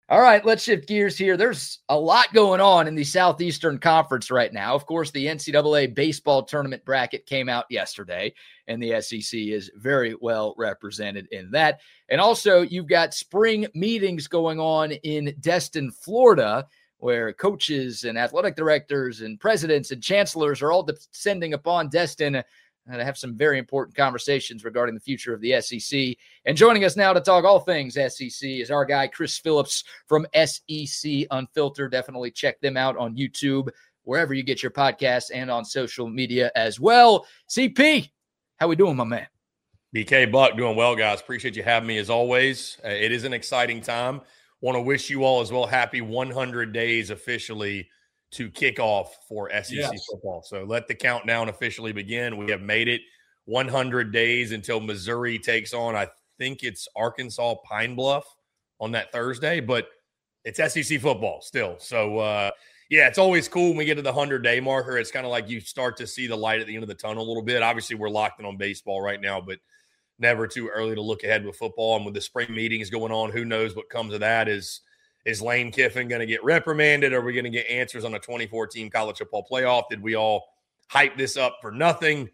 All right, let's shift gears here. There's a lot going on in the Southeastern Conference right now. Of course, the NCAA baseball tournament bracket came out yesterday, and the SEC is very well represented in that. And also, you've got spring meetings going on in Destin, Florida, where coaches and athletic directors and presidents and chancellors are all descending upon Destin to have some very important conversations regarding the future of the SEC. And joining us now to talk all things SEC is our guy, Chris Phillips from SEC Unfiltered. Definitely check them out on YouTube, wherever you get your podcasts, and on social media as well. CP, how we doing, my man? BK Buck, doing well, guys. Appreciate you having me as always. It is an exciting time. Want to wish you all as well happy 100 days officially to kick off for SEC football. So let the countdown officially begin. We have made it 100 days until Missouri takes on, I think it's Arkansas Pine Bluff on that Thursday, but it's SEC football still. So, it's always cool when we get to the 100-day marker. It's kind of like you start to see the light at the end of the tunnel a little bit. Obviously, we're locked in on baseball right now, but never too early to look ahead with football. And with the spring meetings going on, who knows what comes of that. Is Lane Kiffin going to get reprimanded? Are we going to get answers on a 24-team college football playoff? Did we all hype this up for nothing?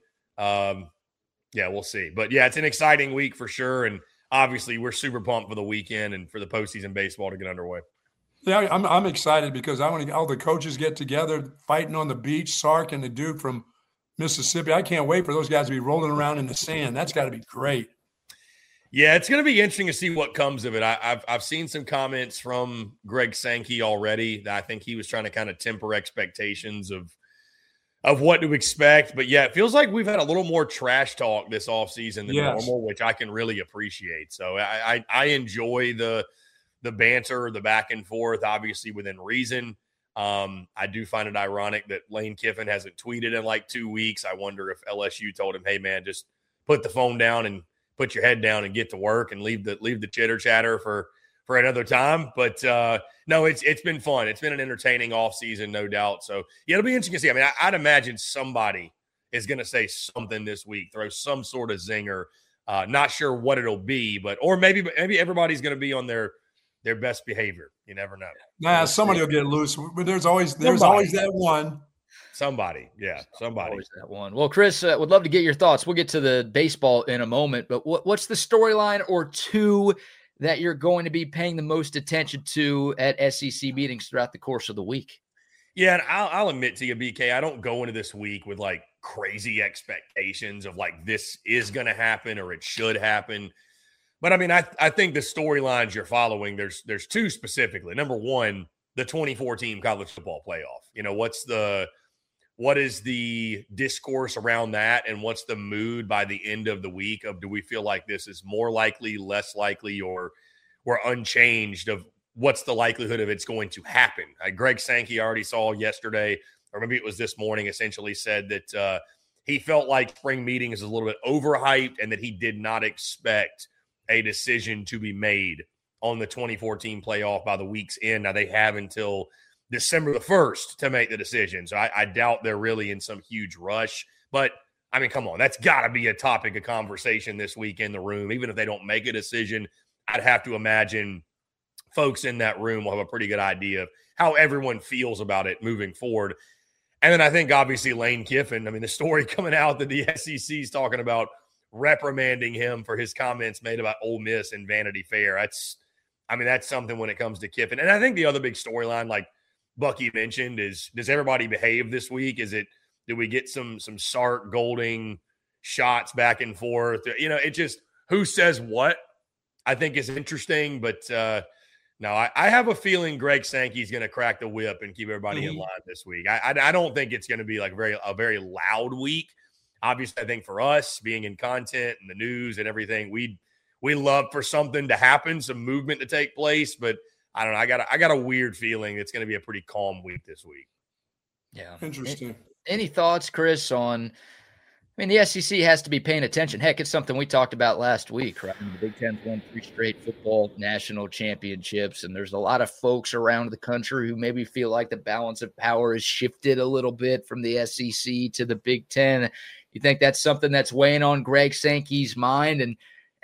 We'll see. But, it's an exciting week for sure. And obviously, we're super pumped for the weekend and for the postseason baseball to get underway. Yeah, I'm excited because I want to all the coaches get together, fighting on the beach, Sark and the dude from Mississippi. I can't wait for those guys to be rolling around in the sand. That's got to be great. Yeah, it's going to be interesting to see what comes of it. I've seen some comments from Greg Sankey already that I think he was trying to kind of temper expectations of what to expect. But, it feels like we've had a little more trash talk this offseason than normal, which I can really appreciate. So I enjoy the banter, the back and forth, obviously within reason. I do find it ironic that Lane Kiffin hasn't tweeted in like 2 weeks. I wonder if LSU told him, hey, man, just put the phone down and put your head down and get to work and leave the chitter chatter for another time. But no, it's been fun. It's been an entertaining offseason, no doubt. So it'll be interesting to see. I mean, I'd imagine somebody is going to say something this week, throw some sort of zinger. Not sure what it'll be, or maybe everybody's going to be on their best behavior. You never know. Nah, somebody will get loose. But there's always that one. Somebody. Always that one. Well, Chris, would love to get your thoughts. We'll get to the baseball in a moment, but what's the storyline or two that you're going to be paying the most attention to at SEC meetings throughout the course of the week? Yeah, and I'll admit to you, BK, I don't go into this week with like crazy expectations of like this is going to happen or it should happen. But I mean, I think the storylines you're following, there's two specifically. Number one, the 24-team college football playoff. You know, what is the discourse around that, and what's the mood by the end of the week of do we feel like this is more likely, less likely, or we're unchanged of what's the likelihood of it's going to happen? Greg Sankey already saw yesterday, or maybe it was this morning, essentially said that he felt like spring meetings is a little bit overhyped and that he did not expect a decision to be made on the 24-team playoff by the week's end. Now, they have until December the 1st to make the decision. So I doubt they're really in some huge rush. But, I mean, come on. That's got to be a topic of conversation this week in the room. Even if they don't make a decision, I'd have to imagine folks in that room will have a pretty good idea of how everyone feels about it moving forward. And then I think, obviously, Lane Kiffin, I mean, the story coming out that the SEC is talking about reprimanding him for his comments made about Ole Miss and Vanity Fair. That's something when it comes to Kiffin. And I think the other big storyline, like Bucky mentioned, is does everybody behave this week? Do we get some Sark Golding shots back and forth? You know, it just who says what I think is interesting. But no, I have a feeling Greg Sankey's going to crack the whip and keep everybody in line this week. I don't think it's going to be like a very loud week. Obviously, I think for us being in content and the news and everything, we love for something to happen, some movement to take place. But I don't know. I got a weird feeling it's going to be a pretty calm week this week. Yeah, interesting. Any thoughts, Chris, on? I mean, the SEC has to be paying attention. Heck, it's something we talked about last week, right? The Big Ten's won 3 straight football national championships, and there's a lot of folks around the country who maybe feel like the balance of power has shifted a little bit from the SEC to the Big Ten. You think that's something that's weighing on Greg Sankey's mind? And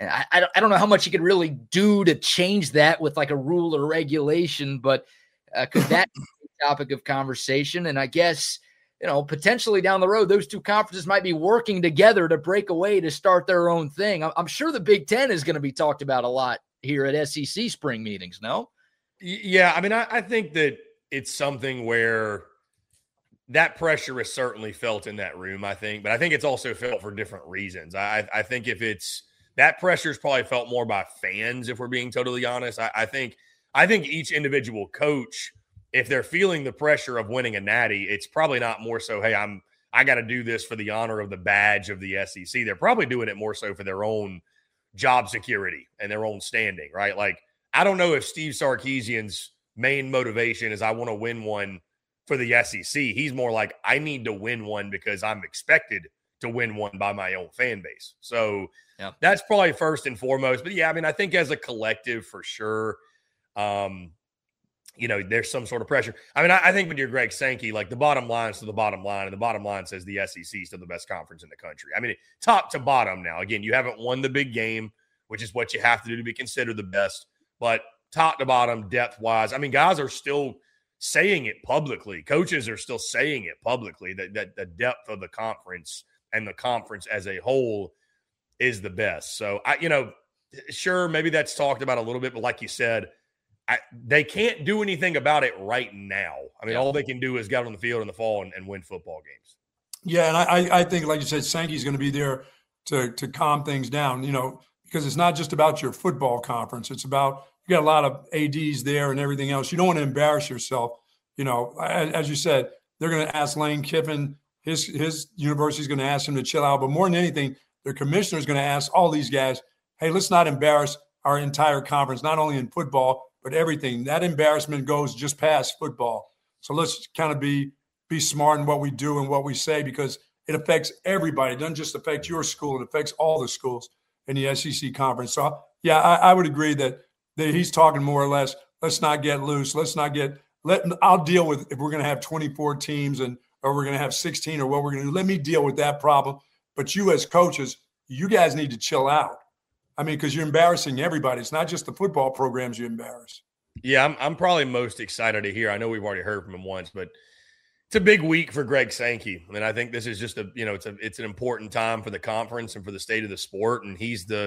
And I don't know how much you could really do to change that with like a rule or regulation, but could that be a topic of conversation? And I guess, potentially down the road, those two conferences might be working together to break away to start their own thing. I'm sure the Big Ten is going to be talked about a lot here at SEC spring meetings, no? Yeah, I mean, I think that it's something where that pressure is certainly felt in that room, I think. But I think it's also felt for different reasons. I think if it's – that pressure is probably felt more by fans, if we're being totally honest. I think each individual coach, if they're feeling the pressure of winning a natty, it's probably not more so, hey, I got to do this for the honor of the badge of the SEC. They're probably doing it more so for their own job security and their own standing, right? Like, I don't know if Steve Sarkisian's main motivation is I want to win one for the SEC. He's more like, I need to win one because I'm expected to win one by my own fan base. So that's probably first and foremost. But yeah, I mean, I think as a collective for sure, there's some sort of pressure. I mean, I think when you're Greg Sankey, like the bottom line is to the bottom line, and the bottom line says the SEC is still the best conference in the country. I mean, top to bottom now. Again, you haven't won the big game, which is what you have to do to be considered the best. But top to bottom, depth-wise, I mean, guys are still saying it publicly. Coaches are still saying it publicly that the depth of the conference and the conference as a whole is the best. So, sure, maybe that's talked about a little bit, but like you said, they can't do anything about it right now. I mean, all they can do is get on the field in the fall and win football games. Yeah, and I think, like you said, Sankey's going to be there to calm things down, because it's not just about your football conference. It's about you got a lot of ADs there and everything else. You don't want to embarrass yourself. As you said, they're going to ask Lane Kiffin, his university is going to ask him to chill out. But more than anything, their commissioner is going to ask all these guys, hey, let's not embarrass our entire conference, not only in football, but everything. That embarrassment goes just past football. So let's kind of be smart in what we do and what we say, because it affects everybody. It doesn't just affect your school. It affects all the schools in the SEC conference. So, yeah, I would agree that he's talking more or less, let's not get loose. I'll deal with if we're going to have 24 teams or we're going to have 16 or what we're going to do. Let me deal with that problem. But you as coaches, you guys need to chill out. I mean, because you're embarrassing everybody. It's not just the football programs you embarrass. Yeah, I'm probably most excited to hear. I know we've already heard from him once, but it's a big week for Greg Sankey. I mean, I think this is just it's an important time for the conference and for the state of the sport. And he's the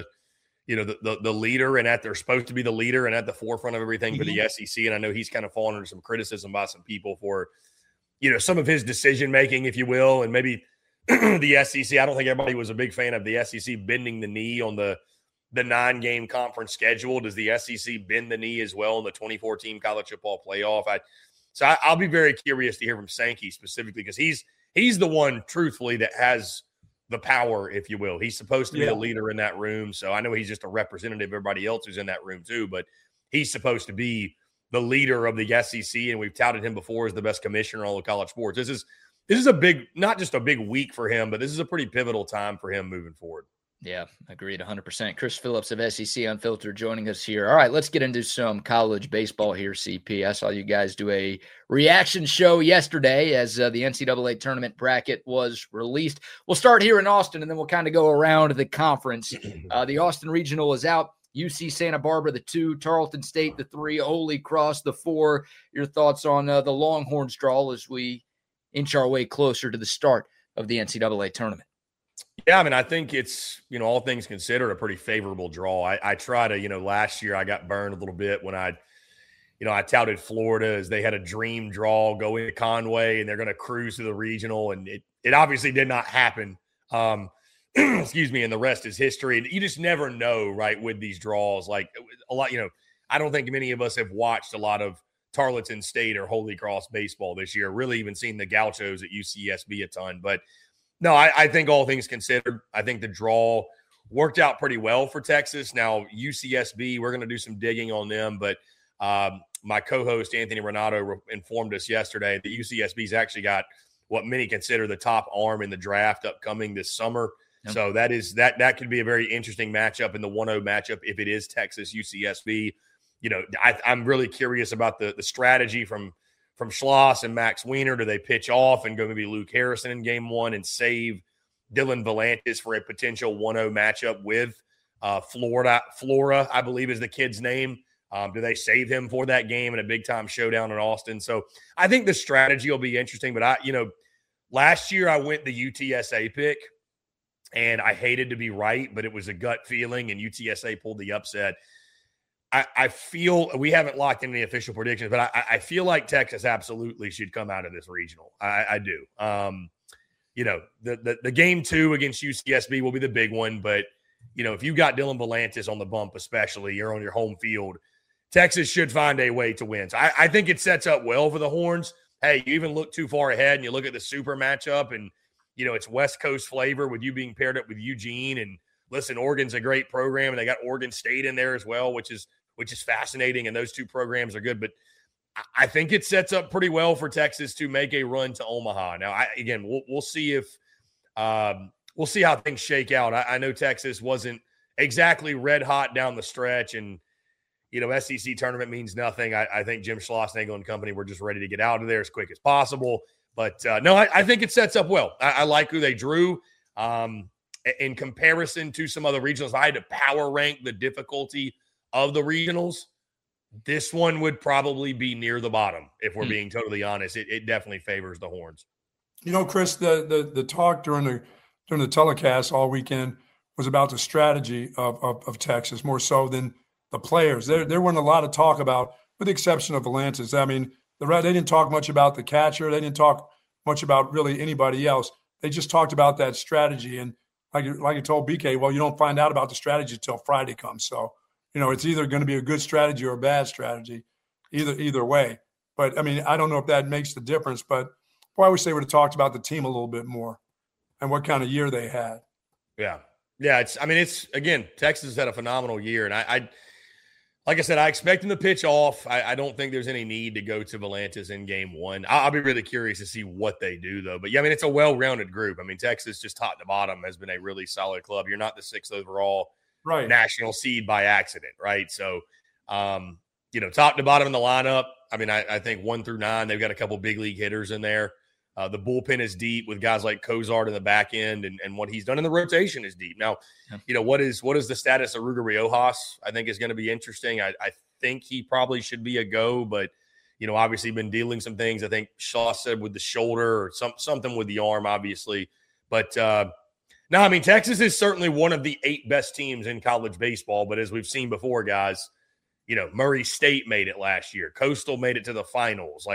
leader, and they're supposed to be the leader and at the forefront of everything for the SEC. And I know he's kind of fallen under some criticism by some people for, some of his decision making, if you will, and maybe the SEC. I don't think everybody was a big fan of the SEC bending the knee on the 9-game conference schedule. Does the SEC bend the knee as well in the 24-team college football playoff? I'll be very curious to hear from Sankey specifically, because he's the one, truthfully, that has the power, if you will. He's supposed to be the leader in that room. So I know he's just a representative of everybody else who's in that room too, but he's supposed to be the leader of the SEC, and we've touted him before as the best commissioner in all of college sports. This is a big, not just a big week for him, but this is a pretty pivotal time for him moving forward. Yeah, agreed 100%. Chris Phillips of SEC Unfiltered joining us here. All right, let's get into some college baseball here, CP. I saw you guys do a reaction show yesterday as the NCAA tournament bracket was released. We'll start here in Austin, and then we'll kind of go around the conference. The Austin Regional is out. UC Santa Barbara, the 2, Tarleton State, the 3, Holy Cross, the 4. Your thoughts on the Longhorns draw as we inch our way closer to the start of the NCAA tournament? Yeah, I mean, I think it's, all things considered, a pretty favorable draw. I try to, last year I got burned a little bit when I touted Florida as they had a dream draw going to Conway and they're going to cruise to the regional, and it obviously did not happen. Excuse me, and the rest is history. And you just never know, right, with these draws. Like a lot, I don't think many of us have watched a lot of Tarleton State or Holy Cross baseball this year, really even seen the Gauchos at UCSB a ton. But no, I think all things considered, I think the draw worked out pretty well for Texas. Now, UCSB, we're going to do some digging on them, but my co-host Anthony Renato informed us yesterday that UCSB's actually got what many consider the top arm in the draft upcoming this summer. Yep. So that could be a very interesting matchup in the 1-0 matchup if it is Texas UCSB. I'm really curious about the strategy from Schloss and Max Wiener. Do they pitch off and go maybe Luke Harrison in game 1 and save Dylan Volantis for a potential 1-0 matchup with Flora, I believe is the kid's name. Do they save him for that game in a big-time showdown in Austin? So I think the strategy will be interesting. But, last year I went the UTSA pick, and I hated to be right, but it was a gut feeling, and UTSA pulled the upset. I feel – we haven't locked in any official predictions, but I feel like Texas absolutely should come out of this regional. I do. The game 2 against UCSB will be the big one, but, if you got Dylan Volantis on the bump especially, you're on your home field, Texas should find a way to win. So I think it sets up well for the Horns. Hey, you even look too far ahead and you look at the super matchup and, it's West Coast flavor with you being paired up with Eugene. And listen, Oregon's a great program and they got Oregon State in there as well, which is fascinating. And those two programs are good. But I think it sets up pretty well for Texas to make a run to Omaha. Now, we'll see if we'll see how things shake out. I know Texas wasn't exactly red hot down the stretch and, SEC tournament means nothing. I think Jim Schlossnagle and company were just ready to get out of there as quick as possible. But, no, I think it sets up well. I like who they drew. In comparison to some other regionals, if I had to power rank the difficulty of the regionals, this one would probably be near the bottom, if we're being totally honest. It definitely favors the Horns. Chris, the talk during the telecast all weekend was about the strategy of Texas, more so than the players. There wasn't a lot of talk about, with the exception of Volantis. I mean, they didn't talk much about the catcher. They didn't talk much about really anybody else. They just talked about that strategy. And like you told BK, well, you don't find out about the strategy until Friday comes. So, it's either going to be a good strategy or a bad strategy, either way. But, I mean, I don't know if that makes the difference. But I wish they would have talked about the team a little bit more and what kind of year they had. Yeah. Yeah, it's again, Texas had a phenomenal year. And I like I said, I expect them to pitch off. I don't think there's any need to go to Volantis in game 1. I'll be really curious to see what they do, though. But, yeah, it's a well-rounded group. Texas, just top to bottom, has been a really solid club. You're not the 6th overall national seed by accident, right? So, top to bottom in the lineup, I think 1 through 9, they've got a couple big league hitters in there. The bullpen is deep with guys like Cozart in the back end, and what he's done in the rotation is deep. Now, what is the status of Ruger Riojas? I think is going to be interesting. I think he probably should be a go, but obviously been dealing some things. I think Shaw said with the shoulder or something with the arm, obviously. But Texas is certainly one of the 8 best teams in college baseball. But as we've seen before, guys, Murray State made it last year. Coastal made it to the finals.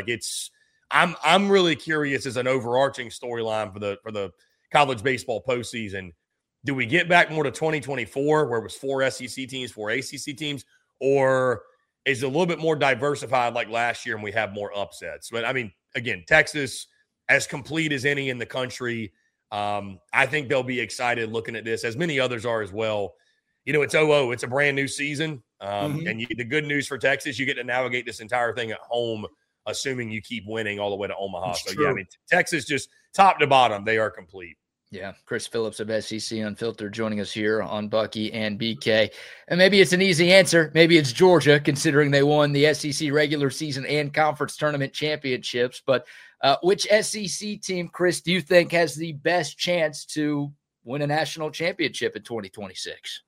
I'm really curious as an overarching storyline for the college baseball postseason. Do we get back more to 2024 where it was 4 SEC teams, 4 ACC teams, or is it a little bit more diversified like last year and we have more upsets? But, again, Texas, as complete as any in the country, I think they'll be excited looking at this, as many others are as well. It's it's a brand new season. And the good news for Texas, you get to navigate this entire thing at home, assuming you keep winning all the way to Omaha. That's so, true. Yeah, Texas just top to bottom, they are complete. Yeah, Chris Phillips of SEC Unfiltered joining us here on Bucky and BK. And maybe it's an easy answer. Maybe it's Georgia, considering they won the SEC regular season and conference tournament championships. But which SEC team, Chris, do you think has the best chance to win a national championship in 2026?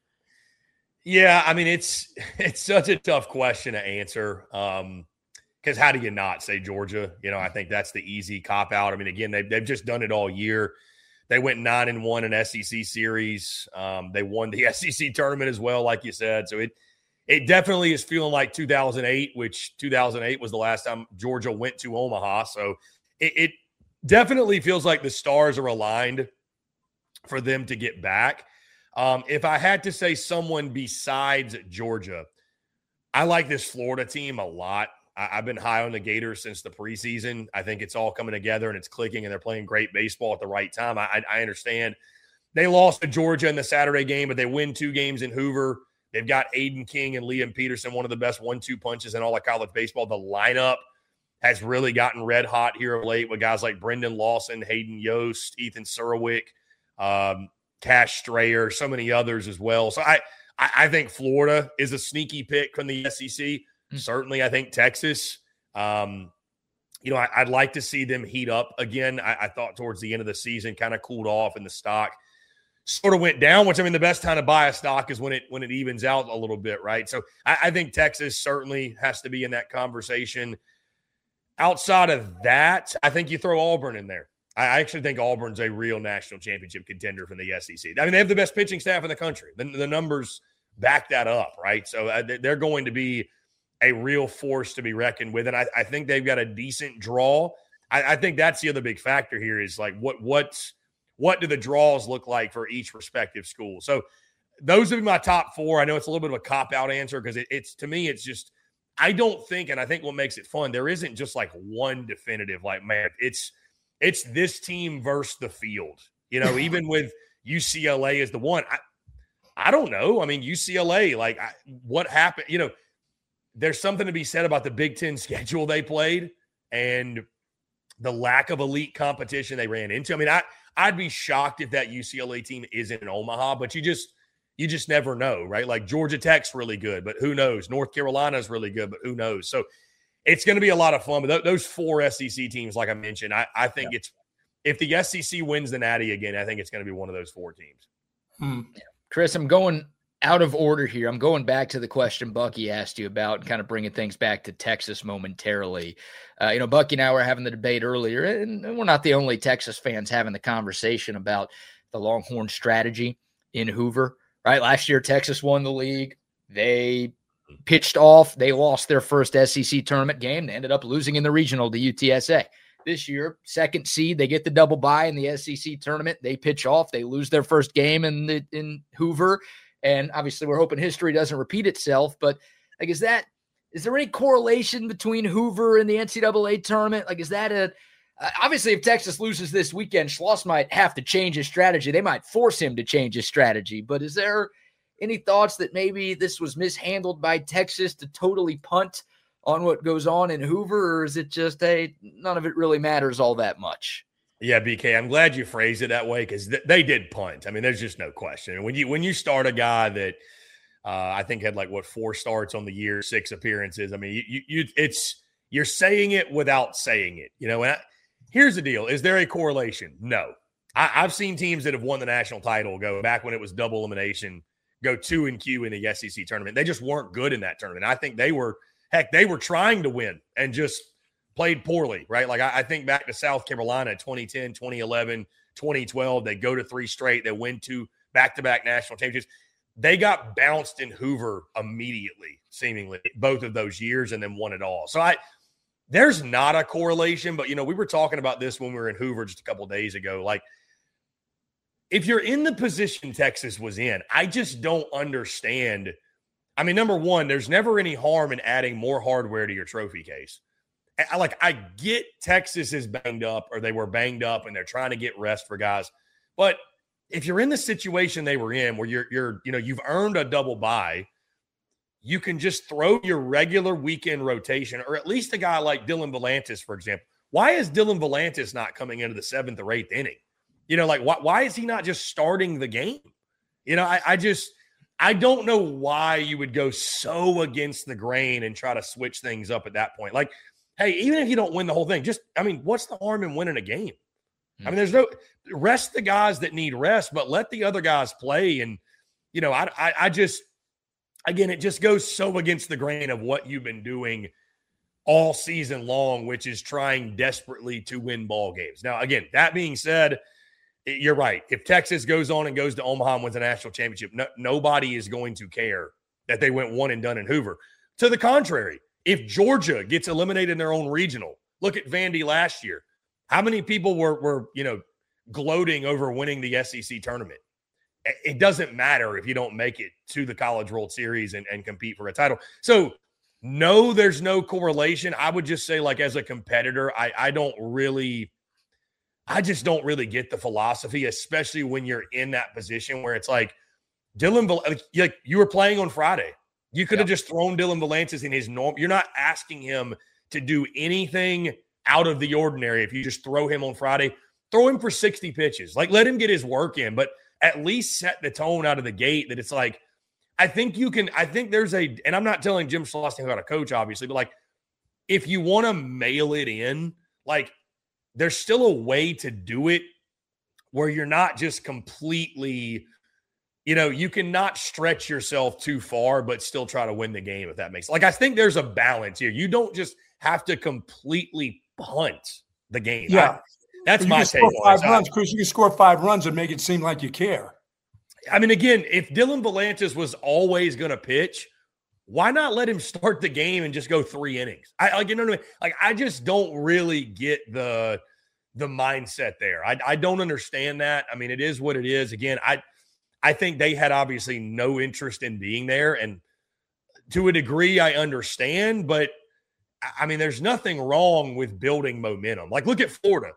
Yeah, it's such a tough question to answer. Because how do you not say Georgia? I think that's the easy cop-out. Again, they've just done it all year. They went 9-1 in SEC series. They won the SEC tournament as well, like you said. So it definitely is feeling like 2008, which 2008 was the last time Georgia went to Omaha. So it definitely feels like the stars are aligned for them to get back. If I had to say someone besides Georgia, I like this Florida team a lot. I've been high on the Gators since the preseason. I think it's all coming together and it's clicking and they're playing great baseball at the right time. I understand they lost to Georgia in the Saturday game, but they win 2 games in Hoover. They've got Aiden King and Liam Peterson, one of the best 1-2 punches in all of college baseball. The lineup has really gotten red hot here of late with guys like Brendan Lawson, Hayden Yost, Ethan Surwick, Cash Strayer, so many others as well. So I think Florida is a sneaky pick from the SEC. Certainly, I think Texas, I'd like to see them heat up again. I thought towards the end of the season kind of cooled off in the stock. sort of went down, which I mean, the best time to buy a stock is when it evens out a little bit, right? So I think Texas certainly has to be in that conversation. Outside of that, I think you throw Auburn in there. I actually think Auburn's a real national championship contender from the SEC. I mean, they have the best pitching staff in the country. The numbers back that up, right? So they're going to be a real force to be reckoned with. And I think they've got a decent draw. I think that's the other big factor here is like what do the draws look like for each respective school? So those would be my top four. I know it's a little bit of a cop-out answer because it's to me, it's just I don't think, and I think what makes it fun, there isn't just like one definitive, like, man, it's this team versus the field. You know, even with UCLA as the one, I don't know. I mean, UCLA, like what happened, you know, there's something to be said about the Big Ten schedule they played and the lack of elite competition they ran into. I mean, I'd be shocked if that UCLA team isn't in Omaha, but you just never know, right? Like Georgia Tech's really good, but who knows? North Carolina's really good, but who knows? So it's going to be a lot of fun. But those four SEC teams, like I mentioned, I think it's if the SEC wins the Natty again, I think it's going to be one of those four teams. Chris, I'm going out of order here. I'm going back to the question Bucky asked you about and kind of bringing things back to Texas momentarily. Bucky and I were having the debate earlier, and we're not the only Texas fans having the conversation about the Longhorn strategy in Hoover, right? Last year, Texas won the league. They pitched off. They lost their first SEC tournament game. They ended up losing in the regional to UTSA. This year, second seed, they get the double bye in the SEC tournament. They pitch off. They lose their first game in Hoover. And obviously, we're hoping history doesn't repeat itself. But like, is there any correlation between Hoover and the NCAA tournament? Like, is that obviously, if Texas loses this weekend, Schloss might have to change his strategy. They might force him to change his strategy. But is there any thoughts that maybe this was mishandled by Texas to totally punt on what goes on in Hoover? Or is it just, hey, none of it really matters all that much? Yeah, BK, I'm glad you phrased it that way because they did punt. I mean, there's just no question. And when you start a guy that I think had 4 starts on the year, 6 appearances. I mean, you're saying it without saying it. You know, and here's the deal: is there a correlation? No. I've seen teams that have won the national title go back when it was double elimination, go 2-Q in the SEC tournament. They just weren't good in that tournament. I think they were trying to win and just played poorly, right? Like I think back to South Carolina 2010, 2011, 2012. They go to 3 straight. They win 2 back-to-back national championships. They got bounced in Hoover immediately, seemingly, both of those years, and then won it all. So there's not a correlation, but, we were talking about this when we were in Hoover just a couple of days ago. Like, if you're in the position Texas was in, I just don't understand. I mean, number one, there's never any harm in adding more hardware to your trophy case. I get Texas is banged up, or they were banged up and they're trying to get rest for guys. But if you're in the situation they were in where you've earned a double bye, you can just throw your regular weekend rotation, or at least a guy like Dylan Volantis, for example. Why is Dylan Volantis not coming into the 7th or 8th inning? Why is he not just starting the game? I don't know why you would go so against the grain and try to switch things up at that point. Like, hey, even if you don't win the whole thing, what's the harm in winning a game? I mean, there's no rest the guys that need rest, but let the other guys play. And, again, it just goes so against the grain of what you've been doing all season long, which is trying desperately to win ball games. Now, again, that being said, you're right. If Texas goes on and goes to Omaha and wins a national championship, nobody is going to care that they went one and done in Hoover. To the contrary, if Georgia gets eliminated in their own regional, look at Vandy last year. How many people were gloating over winning the SEC tournament? It doesn't matter if you don't make it to the College World Series and compete for a title. So, no, there's no correlation. I would just say, as a competitor, I just don't really get the philosophy, especially when you're in that position where it's like Dylan, you were playing on Friday. You could have just thrown Dylan Volantis in his norm. You're not asking him to do anything out of the ordinary. If you just throw him on Friday, throw him for 60 pitches. Let him get his work in, but at least set the tone out of the gate that it's like, I think there's and I'm not telling Jim Schloss how to coach, obviously, but if you want to mail it in, there's still a way to do it where you're not just completely, you cannot stretch yourself too far, but still try to win the game, if that makes sense. Like, I think there's a balance here. You don't just have to completely punt the game. Yeah. That's my take. Chris, you can score 5 runs and make it seem like you care. I mean, again, if Dylan Volantis was always going to pitch, why not let him start the game and just go 3 innings? I just don't really get the mindset there. I don't understand that. I mean, it is what it is. Again, I think they had obviously no interest in being there, and to a degree, I understand. But I mean, there's nothing wrong with building momentum. Like, look at Florida.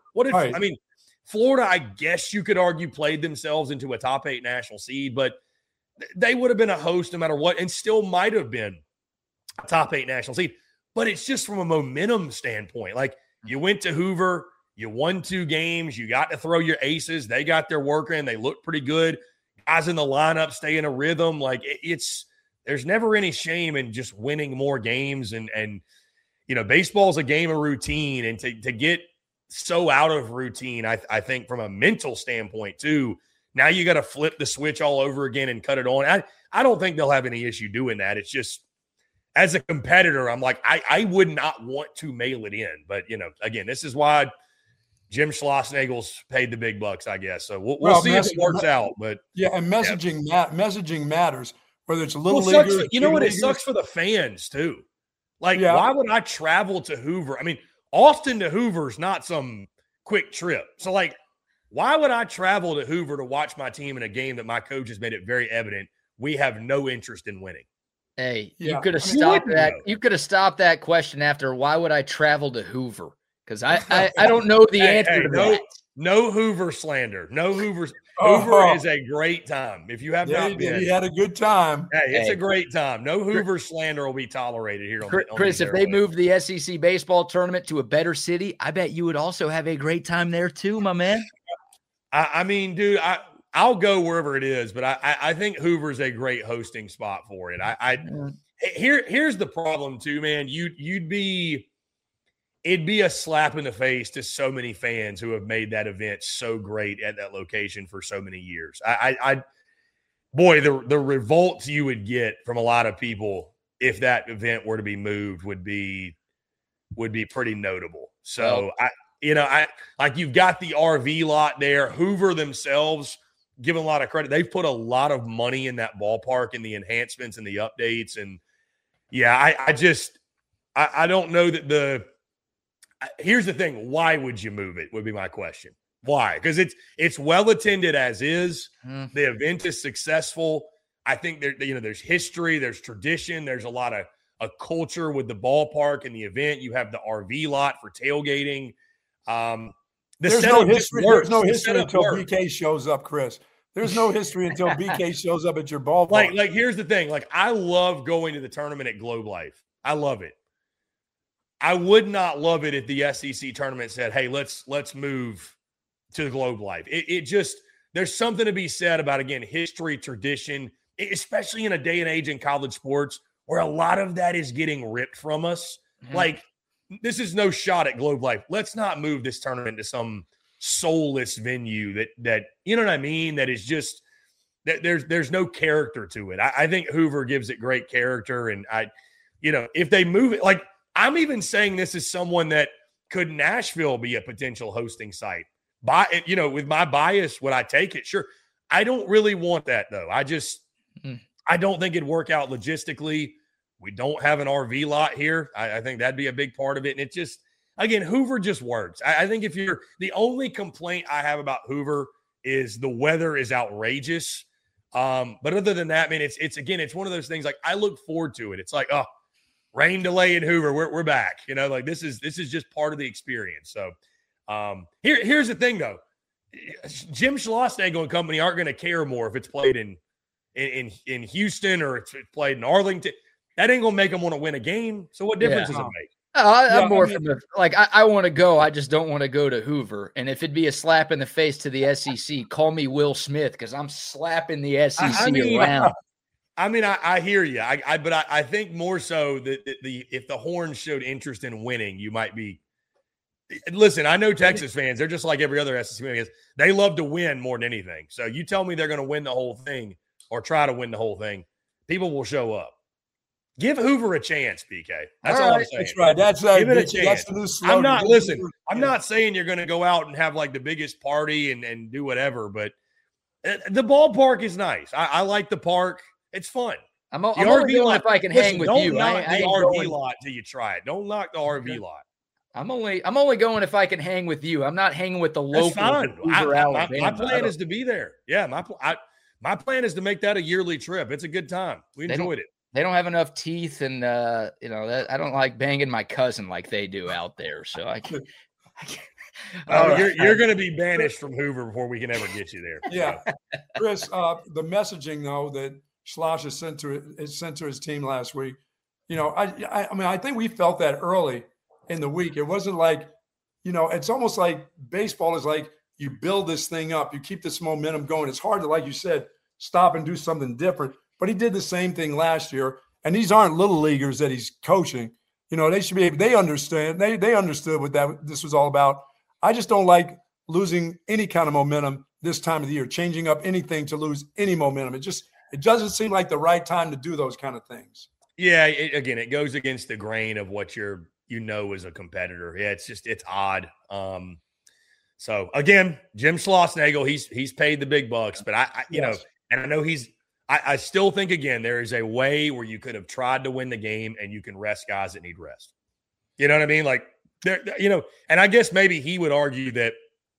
Florida, I guess you could argue, played themselves into a top 8 national seed, but they would have been a host no matter what, and still might have been a top 8 national seed. But it's just from a momentum standpoint. Like, you went to Hoover, you won 2 games, you got to throw your aces. They got their work in. They looked pretty good. Guys in the lineup stay in a rhythm. Like, there's never any shame in just winning more games. And baseball is a game of routine. And to get so out of routine, I think from a mental standpoint too, now you got to flip the switch all over again and cut it on. I don't think they'll have any issue doing that. It's just, as a competitor, I'm like, I would not want to mail it in. But, again, this is why Jim Schlossnagle's paid the big bucks, I guess. So we'll see if it works out. But yeah, and messaging matters, whether it's a little leaguer. It sucks for the fans too. Like, yeah. Why would I travel to Hoover? I mean, Austin to Hoover is not some quick trip. So, like, why would I travel to Hoover to watch my team in a game that my coach has made it very evident we have no interest in winning? Hey, you could have stopped that. You could have stopped that question after, why would I travel to Hoover? Because I don't know the answer to that. No Hoover slander. No Hoover. Hoover is a great time. If you have not been. He had a good time. Hey, it's a great time. No Hoover slander will be tolerated here. Chris, if they moved the SEC baseball tournament to a better city, I bet you would also have a great time there too, my man. I mean, dude, I'll go wherever it is, but I think Hoover's a great hosting spot for it. Here's the problem too, man. It'd be a slap in the face to so many fans who have made that event so great at that location for so many years. Boy, the revolt you would get from a lot of people if that event were to be moved would be pretty notable. So you've got the RV lot there. Hoover themselves, give them a lot of credit. They've put a lot of money in that ballpark and the enhancements and the updates. And yeah, I don't know that here's the thing. Why would you move it would be my question. Why? Because it's well attended as is. The event is successful. I think there's history, there's tradition, there's a lot of a culture with the ballpark and the event. You have the RV lot for tailgating. There's no history. There's no history until BK shows up, Chris. There's no history until BK shows up at your ballpark. Like here's the thing. Like, I love going to the tournament at Globe Life. I love it. I would not love it if the SEC tournament said, hey, let's move to the Globe Life. It just, there's something to be said about, again, history, tradition, especially in a day and age in college sports where a lot of that is getting ripped from us. Like, this is no shot at Globe Life. Let's not move this tournament to some soulless venue that you know what I mean? That is just, that there's no character to it. I think Hoover gives it great character. And if they move it, like, I'm even saying this as someone that could Nashville be a potential hosting site? With my bias, would I take it? Sure. I don't really want that, though. I don't think it'd work out logistically. We don't have an RV lot here. I think that'd be a big part of it. And it just, again, Hoover just works. I think the only complaint I have about Hoover is the weather is outrageous. But other than that, man, it's one of those things, like, I look forward to it. It's like, oh, rain delay in Hoover. We're back. Like, this is just part of the experience. So here's the thing, though. Jim Schlossnagle and company aren't going to care more if it's played in Houston or it's played in Arlington. That ain't going to make them want to win a game. So what difference does it make? I'm more from I want to go. I just don't want to go to Hoover. And if it'd be a slap in the face to the SEC, call me Will Smith, because I'm slapping the SEC around. I mean, I hear you. But I think more so that if the Horns showed interest in winning, you might be Listen, I know Texas fans, they're just like every other SEC fan. They love to win more than anything. So you tell me they're going to win the whole thing or try to win the whole thing, people will show up. Give Hoover a chance, BK. That's all I'm saying. That's right. Give it a chance. That's the new slogan. I'm not saying you're going to go out and have like the biggest party and do whatever, but the ballpark is nice. I like the park. It's fun. I'm only going if I can hang with you. Don't knock the RV lot till you try it. Don't knock the RV lot. I'm only going if I can hang with you. I'm not hanging with the local. That's fine. My plan is to be there. Yeah, my plan is to make that a yearly trip. It's a good time. We enjoyed it. They don't have enough teeth, and I don't like banging my cousin like they do out there. So I can't. You're going to be banished from Hoover before we can ever get you there. Yeah, Chris. The messaging though that Schloss has sent to his team last week. I mean, I think we felt that early in the week. It wasn't like, it's almost like baseball is like you build this thing up, you keep this momentum going. It's hard to, like you said, stop and do something different. But he did the same thing last year. And these aren't little leaguers that he's coaching. They should be able, they understand. They understood what this was all about. I just don't like losing any kind of momentum this time of the year, changing up anything to lose any momentum. It doesn't seem like the right time to do those kind of things. Yeah, it goes against the grain of what as a competitor. Yeah, it's odd. So again, Jim Schlossnagle, he's paid the big bucks, but and I know I still think, again, there is a way where you could have tried to win the game and you can rest guys that need rest. You know what I mean? Like, and I guess maybe he would argue that,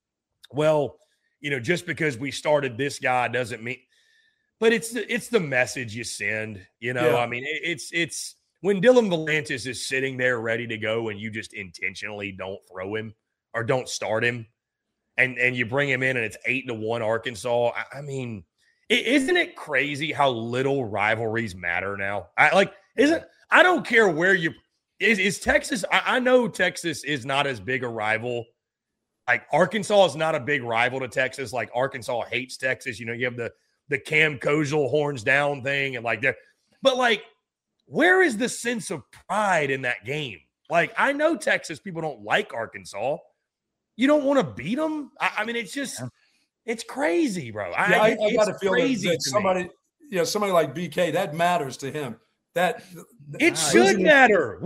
just because we started this guy doesn't mean, but it's the message you send, I mean, it's when Dylan Volantis is sitting there ready to go and you just intentionally don't throw him or don't start him and you bring him in and it's 8-1 Arkansas. I mean, isn't it crazy how little rivalries matter now? I don't care where is Texas. I know Texas is not as big a rival. Like Arkansas is not a big rival to Texas. Like Arkansas hates Texas. You have the Cam Kozel horns down thing and but where is the sense of pride in that game? Like, I know Texas people don't like Arkansas. You don't want to beat them. I mean, it's just. It's crazy, bro. I got to feel that somebody like BK, that matters to him. It should matter.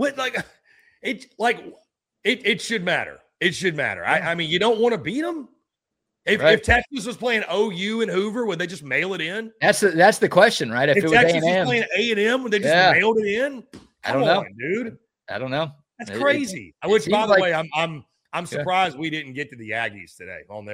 It should matter. It should matter. I mean, you don't want to beat them. If Texas was playing OU and Hoover, would they just mail it in? That's the question, right? If it was Texas A&M. was playing A&M, would they just mailed it in? I don't know, dude. I don't know. That's crazy. Which, by the way, I'm surprised we didn't get to the Aggies today on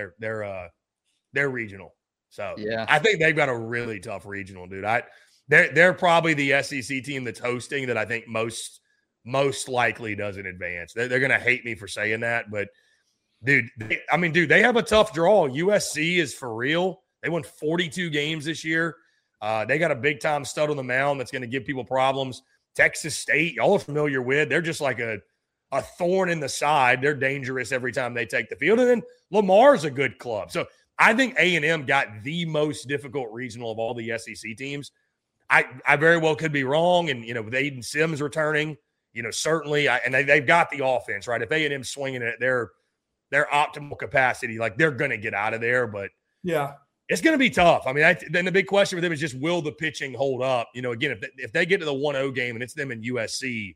their regional. So I think they've got a really tough regional, dude. They're probably the SEC team that's hosting that I think most likely doesn't advance. They're going to hate me for saying that, but dude, they have a tough draw. USC is for real. They won 42 games this year. They got a big time stud on the mound that's going to give people problems. Texas State, y'all are familiar with. They're just like a thorn in the side. They're dangerous every time they take the field. And then Lamar's a good club. So I think A&M got the most difficult regional of all the SEC teams. I very well could be wrong. And, with Aiden Sims returning, certainly, and they've got the offense, right? If A&M swinging at their optimal capacity, they're going to get out of there. But, yeah, it's going to be tough. I mean, then the big question for them is just, will the pitching hold up? Again, if they get to the 1-0 game and it's them and USC,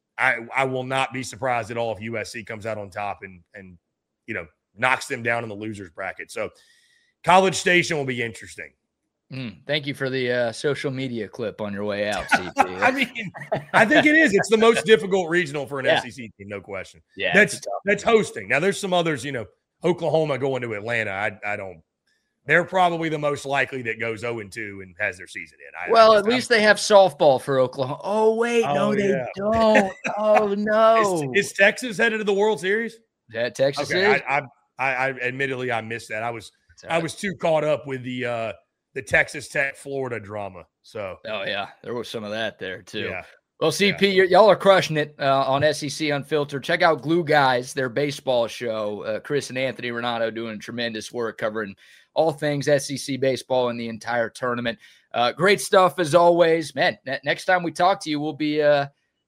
I will not be surprised at all if USC comes out on top and knocks them down in the losers bracket. So College Station will be interesting. Thank you for the social media clip on your way out, CP. I mean, I think it is. It's the most difficult regional for an SEC team, no question. Yeah, that's hosting. Now, there's some others, Oklahoma going to Atlanta. I don't. They're probably the most likely that goes 0-2 and has their season in. At least they have softball for Oklahoma. Oh, wait. No, they don't. Oh, no. Is Texas headed to the World Series? Yeah, Texas is. is. I admittedly, I missed that. I was too caught up with the Texas Tech Florida drama. So. Oh, yeah. There was some of that there, too. Yeah. Well, CP, y'all are crushing it on SEC Unfiltered. Check out Glue Guys, their baseball show. Chris and Anthony Renato doing tremendous work covering all things SEC baseball in the entire tournament. Great stuff as always. Man, next time we talk to you, we'll be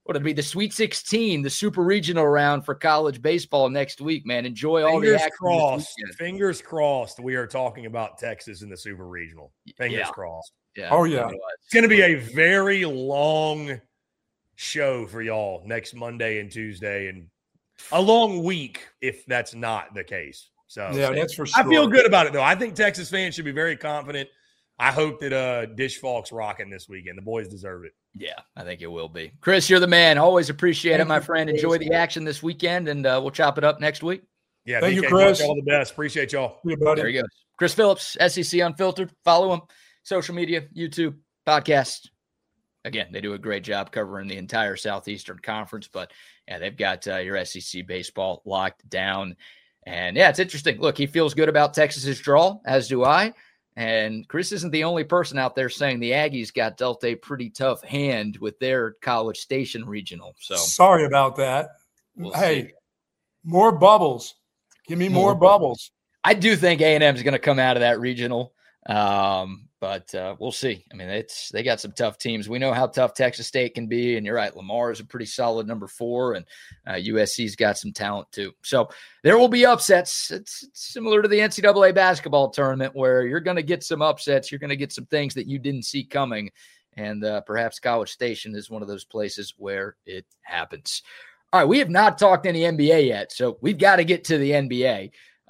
Well, it'll be the Sweet 16, the super regional round for college baseball next week, man. Enjoy all the action. Fingers crossed we are talking about Texas in the super regional. Fingers crossed. Yeah. Oh, yeah. It's going to be a very long show for y'all next Monday and Tuesday, and a long week if that's not the case. So yeah, that's for sure. I feel good about it, though. I think Texas fans should be very confident. I hope that Dish Falk's rocking this weekend. The boys deserve it. Yeah, I think it will be. Chris, you're the man. Always appreciate it, my friend. Enjoy the action this weekend, and we'll chop it up next week. Yeah, thank you, Chris. All the best. Appreciate y'all. Yeah, buddy. There he goes. Chris Phillips, SEC Unfiltered. Follow him. Social media, YouTube, podcast. Again, they do a great job covering the entire Southeastern Conference, but yeah, they've got your SEC baseball locked down. And yeah, it's interesting. Look, he feels good about Texas's draw, as do I. And Chris isn't the only person out there saying the Aggies got dealt a pretty tough hand with their College Station regional. So sorry about that. We'll see. More bubbles. Give me more bubbles. I do think A&M is going to come out of that regional. But we'll see. I mean, they got some tough teams. We know how tough Texas State can be, and you're right. Lamar is a pretty solid number 4, and USC's got some talent too. So there will be upsets. It's similar to the NCAA basketball tournament where you're going to get some upsets. You're going to get some things that you didn't see coming, and perhaps College Station is one of those places where it happens. All right, we have not talked any NBA yet, so we've got to get to the NBA.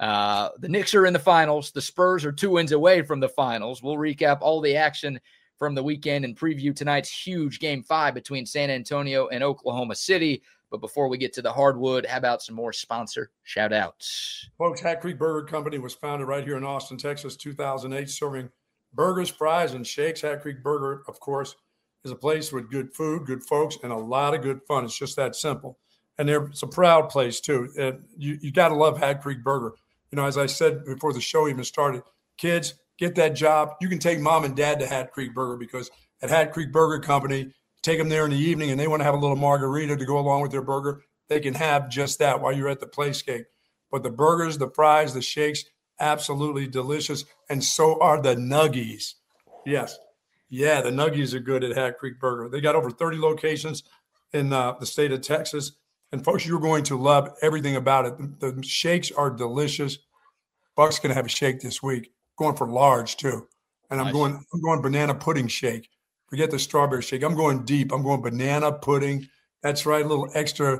The Knicks are in the finals. The Spurs are 2 wins away from the finals. We'll recap all the action from the weekend and preview tonight's huge Game 5 between San Antonio and Oklahoma City. But before we get to the hardwood, how about some more sponsor shout-outs? Folks, Hat Creek Burger Company was founded right here in Austin, Texas, 2008, serving burgers, fries, and shakes. Hat Creek Burger, of course, is a place with good food, good folks, and a lot of good fun. It's just that simple. And it's a proud place, too. You got to love Hat Creek Burger. You know, as I said before the show even started, kids, get that job. You can take mom and dad to Hat Creek Burger because at Hat Creek Burger Company, take them there in the evening and they want to have a little margarita to go along with their burger. They can have just that while you're at the playscape. But the burgers, the fries, the shakes, absolutely delicious. And so are the nuggies. Yes. Yeah, the nuggies are good at Hat Creek Burger. They got over 30 locations in the state of Texas. And folks, you're going to love everything about it. The shakes are delicious. Buck's going to have a shake this week. Going for large too. And I'm going banana pudding shake. Forget the strawberry shake. I'm going deep. I'm going banana pudding. That's right. A little extra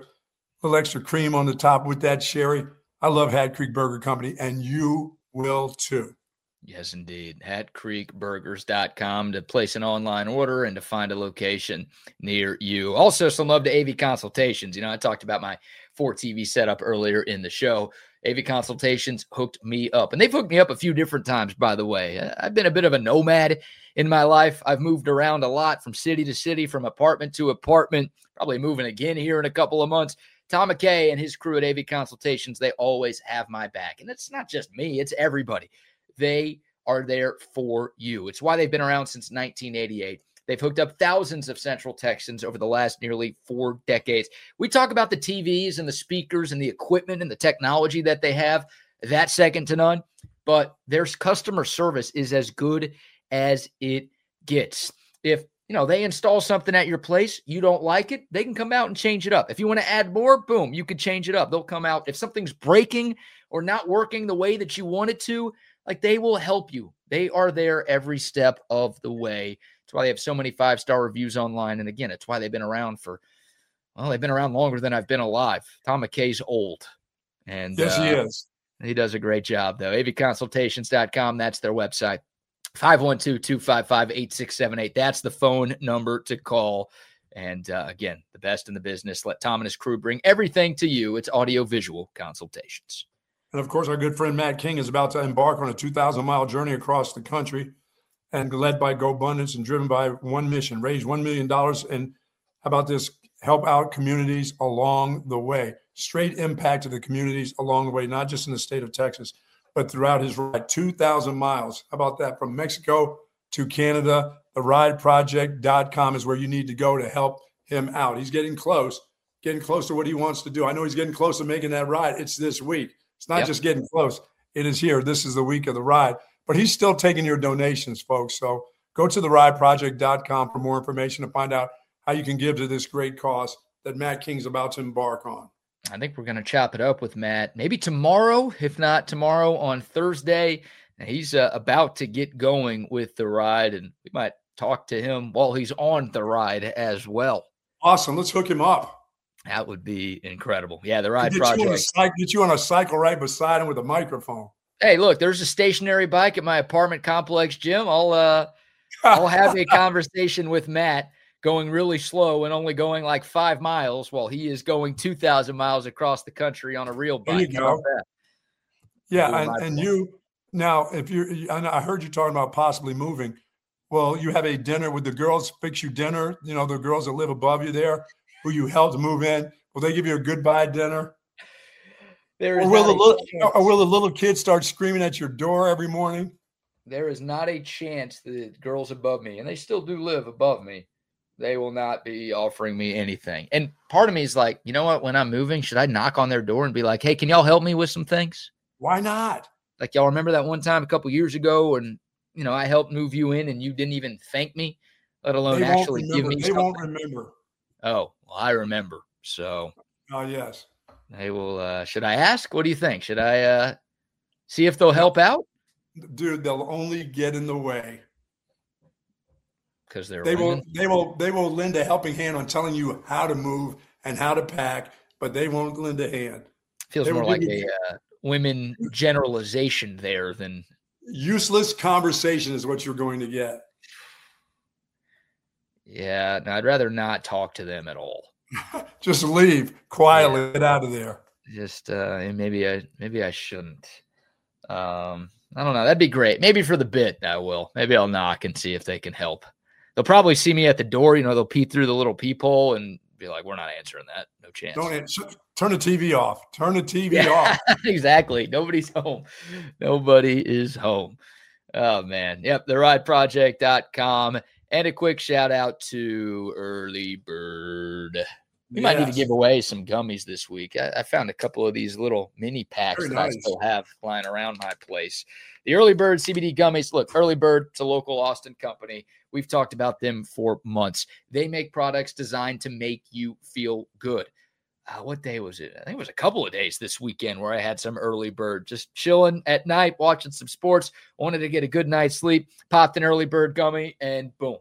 cream on the top with that sherry. I love Hat Creek Burger Company, and you will too. Yes, indeed. HatCreekBurgers.com to place an online order and to find a location near you. Also, some love to AV Consultations. You know, I talked about my 4TV setup earlier in the show. AV Consultations hooked me up. And they've hooked me up a few different times, by the way. I've been a bit of a nomad in my life. I've moved around a lot from city to city, from apartment to apartment, probably moving again here in a couple of months. Tom McKay and his crew at AV Consultations, they always have my back. And it's not just me, it's everybody. They are there for you. It's why they've been around since 1988. They've hooked up thousands of Central Texans over the last nearly 4 decades. We talk about the TVs and the speakers and the equipment and the technology that they have. That's second to none. But their customer service is as good as it gets. If they install something at your place, you don't like it, they can come out and change it up. If you want to add more, boom, you can change it up. They'll come out. If something's breaking or not working the way that you want it to, they will help you. They are there every step of the way. That's why they have so many 5-star reviews online. And again, it's why they've been around they've been around longer than I've been alive. Tom McKay's old. And yes, he is. He does a great job, though. avconsultations.com, that's their website. 512-255-8678. That's the phone number to call. And again, the best in the business. Let Tom and his crew bring everything to you. It's audio-visual consultations. And, of course, our good friend Matt King is about to embark on a 2,000-mile journey across the country and led by GoBundance and driven by one mission, raise $1 million. And how about this? Help out communities along the way. Straight impact to the communities along the way, not just in the state of Texas, but throughout his ride. 2,000 miles. How about that? From Mexico to Canada. TheRideProject.com is where you need to go to help him out. He's getting close to what he wants to do. I know he's getting close to making that ride. It's this week. It's not just getting close. It is here. This is the week of the ride. But he's still taking your donations, folks. So go to TheRideProject.com for more information to find out how you can give to this great cause. that Matt King's about to embark on. I think we're going to chop it up with Matt maybe tomorrow, if not tomorrow on Thursday. He's about to get going with the ride, and we might talk to him while he's on the ride as well. Awesome. Let's hook him up. That would be incredible. Yeah, the ride project. Get you on a cycle right beside him with a microphone. Hey, look, there's a stationary bike at my apartment complex, Jim. I'll have a conversation with Matt going really slow and only going like 5 miles while he is going 2,000 miles across the country on a real bike. There you go. Yeah, and you now, I heard you talking about possibly moving. Well, you have a dinner with the girls, fix you dinner. You know, the girls that live above you there, who you helped move in. Will they give you a goodbye dinner? Or will the little kids start screaming at your door every morning? There is not a chance the girls above me, and they still do live above me, they will not be offering me anything. And part of me is like, you know what? When I'm moving, should I knock on their door and be like, hey, can y'all help me with some things? Why not? Like, y'all remember that one time a couple years ago and, you know, I helped move you in and you didn't even thank me, let alone actually give me something? They won't remember. Oh, well, I remember. So. Oh, yes. They will. Should I ask? What do you think? Should I see if they'll help out? Dude, they'll only get in the way. Because they will lend a helping hand on telling you how to move and how to pack, but they won't lend a hand. Feels more like a women generalization there than useless conversation is what you're going to get. Yeah, no, I'd rather not talk to them at all. Just leave quietly, get out of there. Just maybe I shouldn't. I don't know. That'd be great. Maybe for the bit, I will. Maybe I'll knock and see if they can help. They'll probably see me at the door. You know, they'll peek through the little peephole and be like, "We're not answering that. No chance." Don't answer. Turn the TV off. Turn the TV off. Exactly. Nobody's home. Nobody is home. Oh man. Yep. TheRideProject.com. And a quick shout out to Early Bird. We might need to give away some gummies this week. I found a couple of these little mini packs I still have lying around my place. The Early Bird CBD gummies. Look, Early Bird, it's a local Austin company. We've talked about them for months. They make products designed to make you feel good. What day was it? I think it was a couple of days this weekend where I had some Early Bird, just chilling at night, watching some sports, wanted to get a good night's sleep, popped an Early Bird gummy, and boom.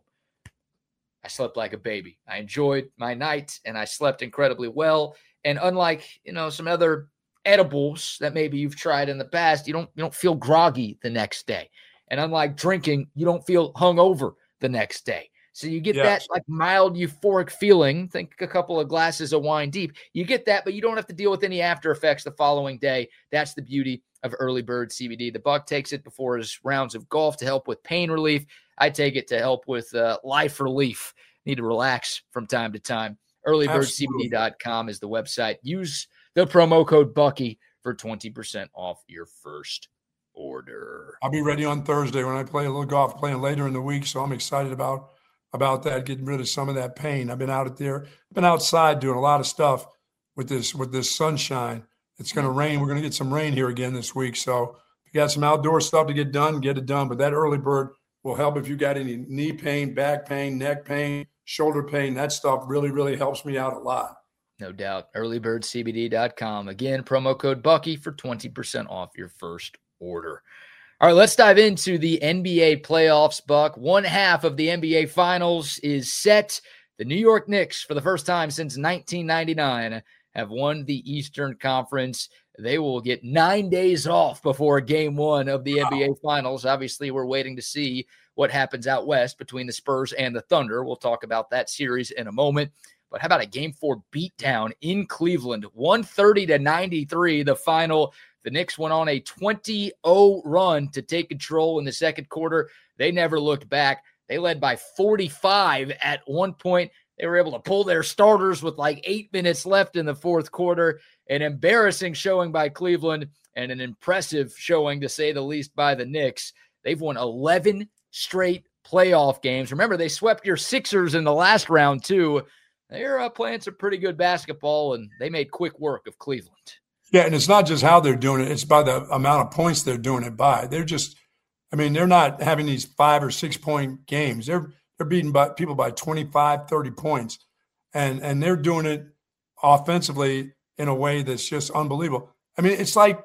I slept like a baby. I enjoyed my night, and I slept incredibly well. And unlike, you know, some other edibles that maybe you've tried in the past, you don't feel groggy the next day. And unlike drinking, you don't feel hungover the next day. So you get that like mild euphoric feeling. Think a couple of glasses of wine deep. You get that, but you don't have to deal with any after effects the following day. That's the beauty of Early Bird CBD. The Buck takes it before his rounds of golf to help with pain relief. I take it to help with life relief. Need to relax from time to time. EarlyBirdCBD.com is the website. Use the promo code Bucky for 20% off your first order. I'll be ready on Thursday when I play a little golf, playing later in the week. So I'm excited about that, getting rid of some of that pain. I've been out there, I've been outside doing a lot of stuff with this sunshine. It's going to rain. We're going to get some rain here again this week. So if you got some outdoor stuff to get done, get it done. But that Early Bird will help if you got any knee pain, back pain, neck pain, shoulder pain. That stuff really, really helps me out a lot. No doubt. EarlyBirdCBD.com. Again, promo code Bucky for 20% off your first order. All right, let's dive into the NBA playoffs, Buck. One half of the NBA Finals is set. The New York Knicks, for the first time since 1999, have won the Eastern Conference. They will get 9 days off before Game 1 of the NBA Finals. Obviously, we're waiting to see what happens out west between the Spurs and the Thunder. We'll talk about that series in a moment. But how about a Game 4 beatdown in Cleveland? 130-93, the final. The Knicks went on a 20-0 run to take control in the second quarter. They never looked back. They led by 45 at one point. They were able to pull their starters with like 8 minutes left in the fourth quarter. An embarrassing showing by Cleveland and an impressive showing, to say the least, by the Knicks. They've won 11 straight playoff games. Remember, they swept your Sixers in the last round, too. They're playing some pretty good basketball, and they made quick work of Cleveland. Yeah, and it's not just how they're doing it. It's by the amount of points they're doing it by. They're just – I mean, they're not having these 5 or 6 point games. They're beating people by 25, 30 points. And they're doing it offensively in a way that's just unbelievable. I mean, it's like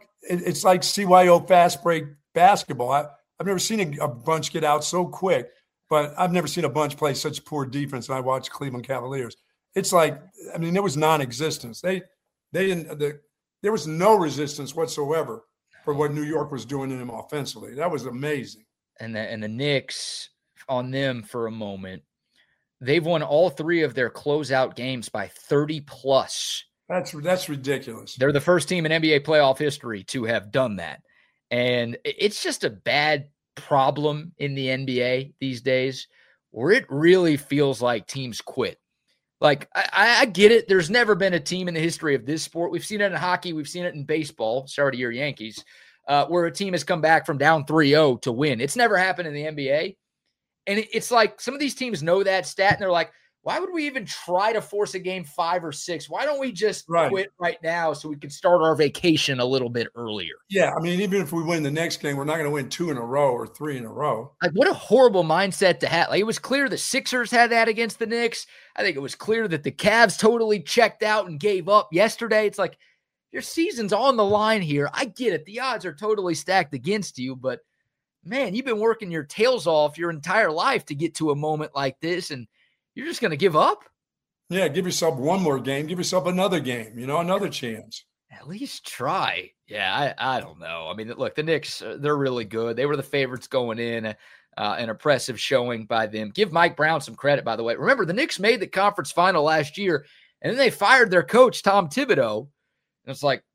CYO fast break basketball. I've never seen a bunch get out so quick, but I've never seen a bunch play such poor defense. And I watched Cleveland Cavaliers. It's like, I mean, there was non-existence. They didn't. There was no resistance whatsoever for what New York was doing to them offensively. That was amazing. And the Knicks, on them for a moment, they've won all 3 of their closeout games by 30+. That's ridiculous. They're the first team in NBA playoff history to have done that. And it's just a bad problem in the NBA these days where it really feels like teams quit. Like, I get it. There's never been a team in the history of this sport. We've seen it in hockey. We've seen it in baseball. Sorry to your Yankees, where a team has come back from down 3-0 to win. It's never happened in the NBA. And it's like some of these teams know that stat, and they're like, why would we even try to force a game 5 or 6? Why don't we just quit right now so we can start our vacation a little bit earlier? Yeah, I mean, even if we win the next game, we're not going to win 2 in a row or 3 in a row. Like, what a horrible mindset to have. Like, it was clear the Sixers had that against the Knicks. I think it was clear that the Cavs totally checked out and gave up yesterday. It's like, your season's on the line here. I get it. The odds are totally stacked against you, but man, you've been working your tails off your entire life to get to a moment like this, and you're just going to give up? Yeah, give yourself one more game. Give yourself another game, another chance. At least try. Yeah, I don't know. I mean, look, the Knicks, they're really good. They were the favorites going in, an impressive showing by them. Give Mike Brown some credit, by the way. Remember, the Knicks made the conference final last year, and then they fired their coach, Tom Thibodeau. And it's like,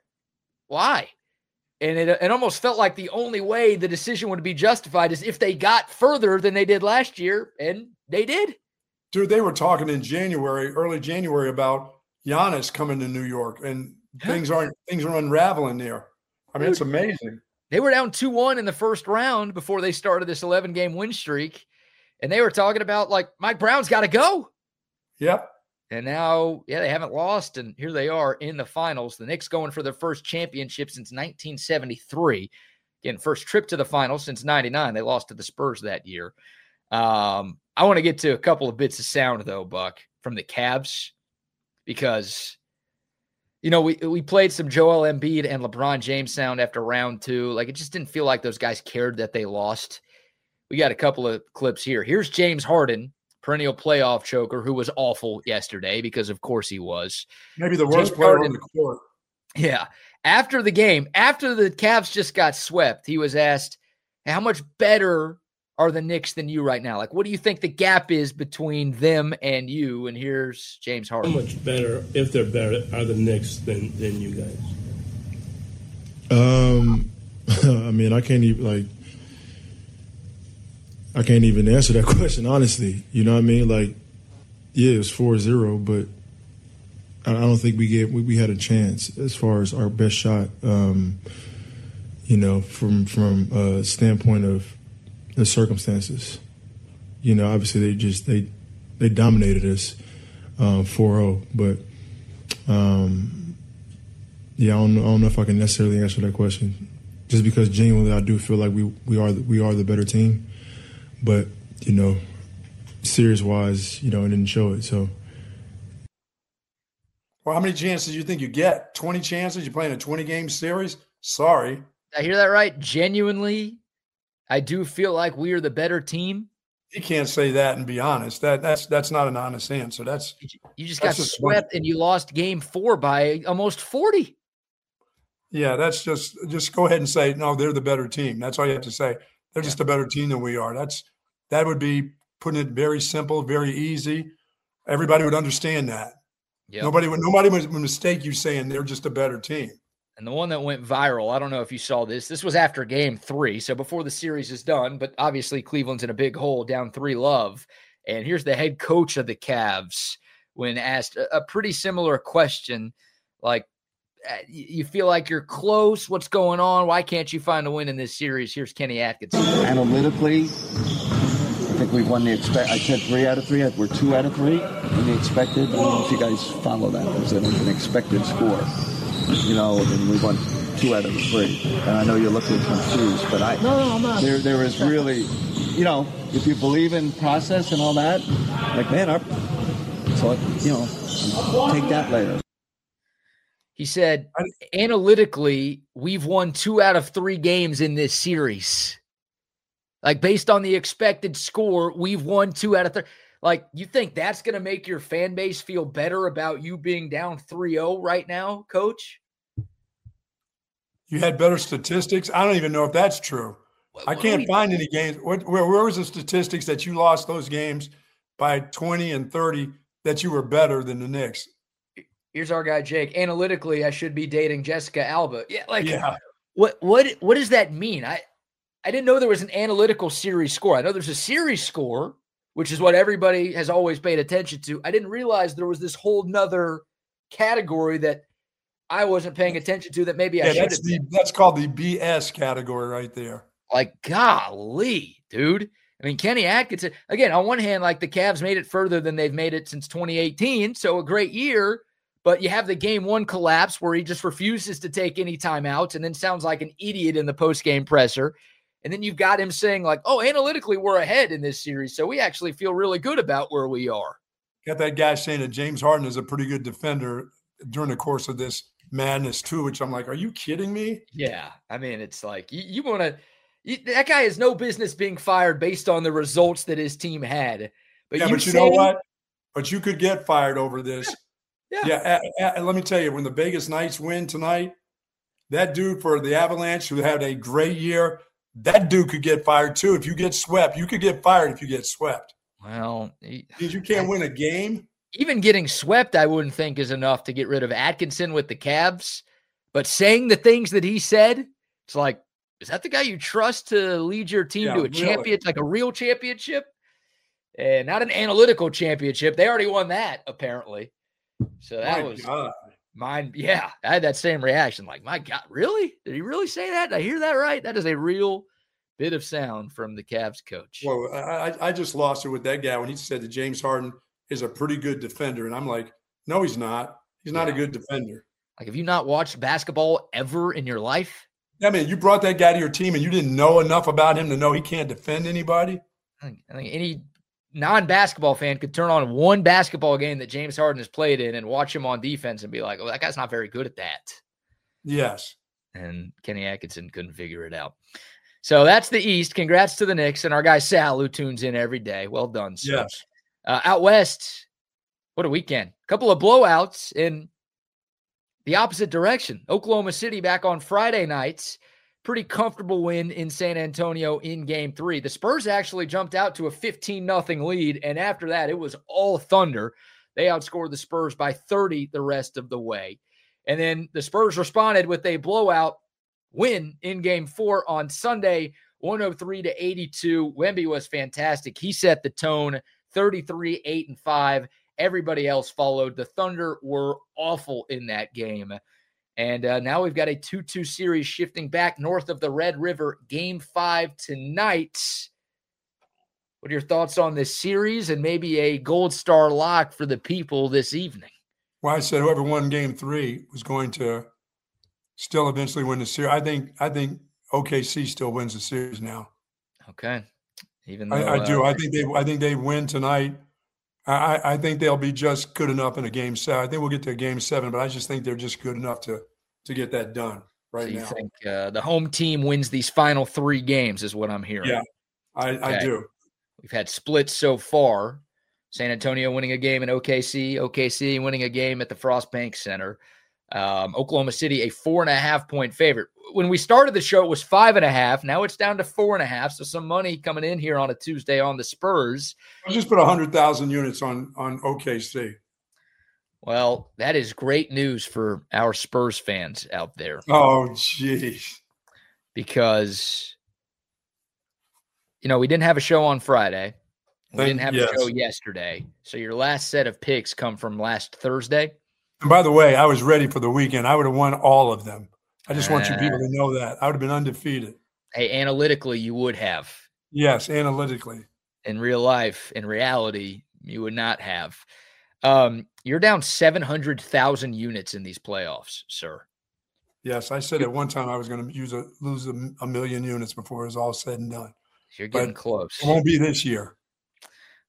why? And it almost felt like the only way the decision would be justified is if they got further than they did last year, and they did. Dude, they were talking in early January about Giannis coming to New York, and things are unraveling there. I mean, it's amazing. They were down 2-1 in the first round before they started this 11-game win streak, and they were talking about, like, Mike Brown's got to go. Yep. And now, they haven't lost, and here they are in the finals. The Knicks going for their first championship since 1973. Again, first trip to the finals since 99. They lost to the Spurs that year. I want to get to a couple of bits of sound, though, Buck, from the Cavs, because, we played some Joel Embiid and LeBron James sound after round 2. Like, it just didn't feel like those guys cared that they lost. We got a couple of clips here. Here's James Harden, perennial playoff choker, who was awful yesterday because, of course, he was. Maybe the worst player on the court. Yeah. After the game, after the Cavs just got swept, he was asked, hey, how much better are the Knicks than you right now? Like, what do you think the gap is between them and you? And here's James Harden. How much better, if they're better, are the Knicks than you guys? I mean, I can't even answer that question, honestly. You know what I mean? Like, yeah, it was 4-0, but I don't think we had a chance as far as our best shot, from a standpoint of the circumstances. Obviously they dominated us 4-0, but I don't know if I can necessarily answer that question, just because genuinely I do feel like we are the better team, but series wise, it didn't show it. So, well, how many chances do you think you get? 20 chances? You're playing a 20-game series? Sorry. Did I hear that right? Genuinely, I do feel like we are the better team. You can't say that and be honest. That's not an honest answer. You just got swept and you lost game 4 by almost 40. Yeah, that's just go ahead and say, no, they're the better team. That's all you have to say. They're just a better team than we are. That would be putting it very simple, very easy. Everybody would understand that. Yep. Nobody would mistake you saying they're just a better team. And the one that went viral, I don't know if you saw this. This was after game 3, so before the series is done, but obviously Cleveland's in a big hole, down 3-0. And here's the head coach of the Cavs when asked a pretty similar question, like, you feel like you're close, what's going on? Why can't you find a win in this series? Here's Kenny Atkinson. Analytically, I think we've won I said 3 out of 3. We're 2 out of 3 in the expected. I don't know if you guys follow that. It was an expected score. And we won 2 out of 3. And I know you're looking confused, but I'm not. There is really, if you believe in process and all that, like, man, thought, take that later. He said, analytically, we've won 2 out of 3 games in this series. Like, based on the expected score, we've won 2 out of 3. Like, you think that's going to make your fan base feel better about you being down 3-0 right now, Coach? You had better statistics? I don't even know if that's true. I can't find any games. Where was the statistics that you lost those games by 20 and 30 that you were better than the Knicks? Here's our guy, Jake. Analytically, I should be dating Jessica Alba. What does that mean? I didn't know there was an analytical series score. I know there's a series score, which is what everybody has always paid attention to. I didn't realize there was this whole nother category that I wasn't paying attention to that maybe I should have. That's called the BS category right there. Like, golly, dude. I mean, Kenny Atkinson, again, on one hand, like the Cavs made it further than they've made it since 2018. So a great year, but you have the game 1 collapse where he just refuses to take any timeouts and then sounds like an idiot in the post-game presser. And then you've got him saying like, oh, analytically, we're ahead in this series. So we actually feel really good about where we are. Got that guy saying that James Harden is a pretty good defender during the course of this madness too, which I'm like, are you kidding me? Yeah. I mean, it's like you want to – that guy has no business being fired based on the results that his team had. But you know what? But you could get fired over this. Yeah. Let me tell you, when the Vegas Knights win tonight, that dude for the Avalanche who had a great year, that dude could get fired too. If you get swept, you could get fired if you get swept. Well, you can't win a game. Even getting swept, I wouldn't think is enough to get rid of Atkinson with the Cavs. But saying the things that he said, it's like, is that the guy you trust to lead your team to a champion, like a real championship? And not an analytical championship. They already won that, apparently. So that was mine. Yeah, I had that same reaction. Like, my God, really? Did he really say that? Did I hear that right? That is a real bit of sound from the Cavs coach. Well, I just lost it with that guy when he said that James Harden is a pretty good defender. And I'm like, no, he's not. He's not a good defender. Like, have you not watched basketball ever in your life? I mean, you brought that guy to your team and you didn't know enough about him to know he can't defend anybody? I think any non-basketball fan could turn on one basketball game that James Harden has played in and watch him on defense and be like, oh, that guy's not very good at that. Yes. And Kenny Atkinson couldn't figure it out. So that's the East. Congrats to the Knicks and our guy Sal, who tunes in every day. Well done, sir. Yes. Out West, what a weekend. A couple of blowouts in the opposite direction. Oklahoma City back on Friday nights. Pretty comfortable win in San Antonio in Game 3. The Spurs actually jumped out to a 15-0 lead, and after that, it was all Thunder. They outscored the Spurs by 30 the rest of the way. And then the Spurs responded with a blowout win in Game 4 on Sunday, 103-82. Wemby was fantastic. He set the tone, 33-8-5. Everybody else followed. The Thunder were awful in that game. And now we've got a 2-2 series shifting back north of the Red River. Game 5 tonight. What are your thoughts on this series and maybe a gold star lock for the people this evening? Well, I said whoever won Game 3 was going to still eventually win the series. I think OKC still wins the series now. Okay. Even though, I do. I think they win tonight. I think they'll be just good enough in a Game 7. I think we'll get to a Game 7, but I just think they're just good enough to get that done right now. So you think the home team wins these final 3 games is what I'm hearing? Yeah, I do. We've had splits so far. San Antonio winning a game in OKC winning a game at the Frost Bank Center. Oklahoma City, a 4.5-point favorite. When we started the show, it was 5.5. Now it's down to 4.5. So some money coming in here on a Tuesday on the Spurs. I just put 100,000 units on OKC. Well, that is great news for our Spurs fans out there. Oh, geez. Because, we didn't have a show on Friday. We didn't have a show yesterday. So your last set of picks come from last Thursday. And by the way, I was ready for the weekend. I would have won all of them. I just want you people to know that. I would have been undefeated. Hey, analytically, you would have. Yes, analytically. In real life, in reality, you would not have. You're down 700,000 units in these playoffs, sir. Yes, I said at one time I was going to lose a million units before it was all said and done. You're getting close. It won't be this year.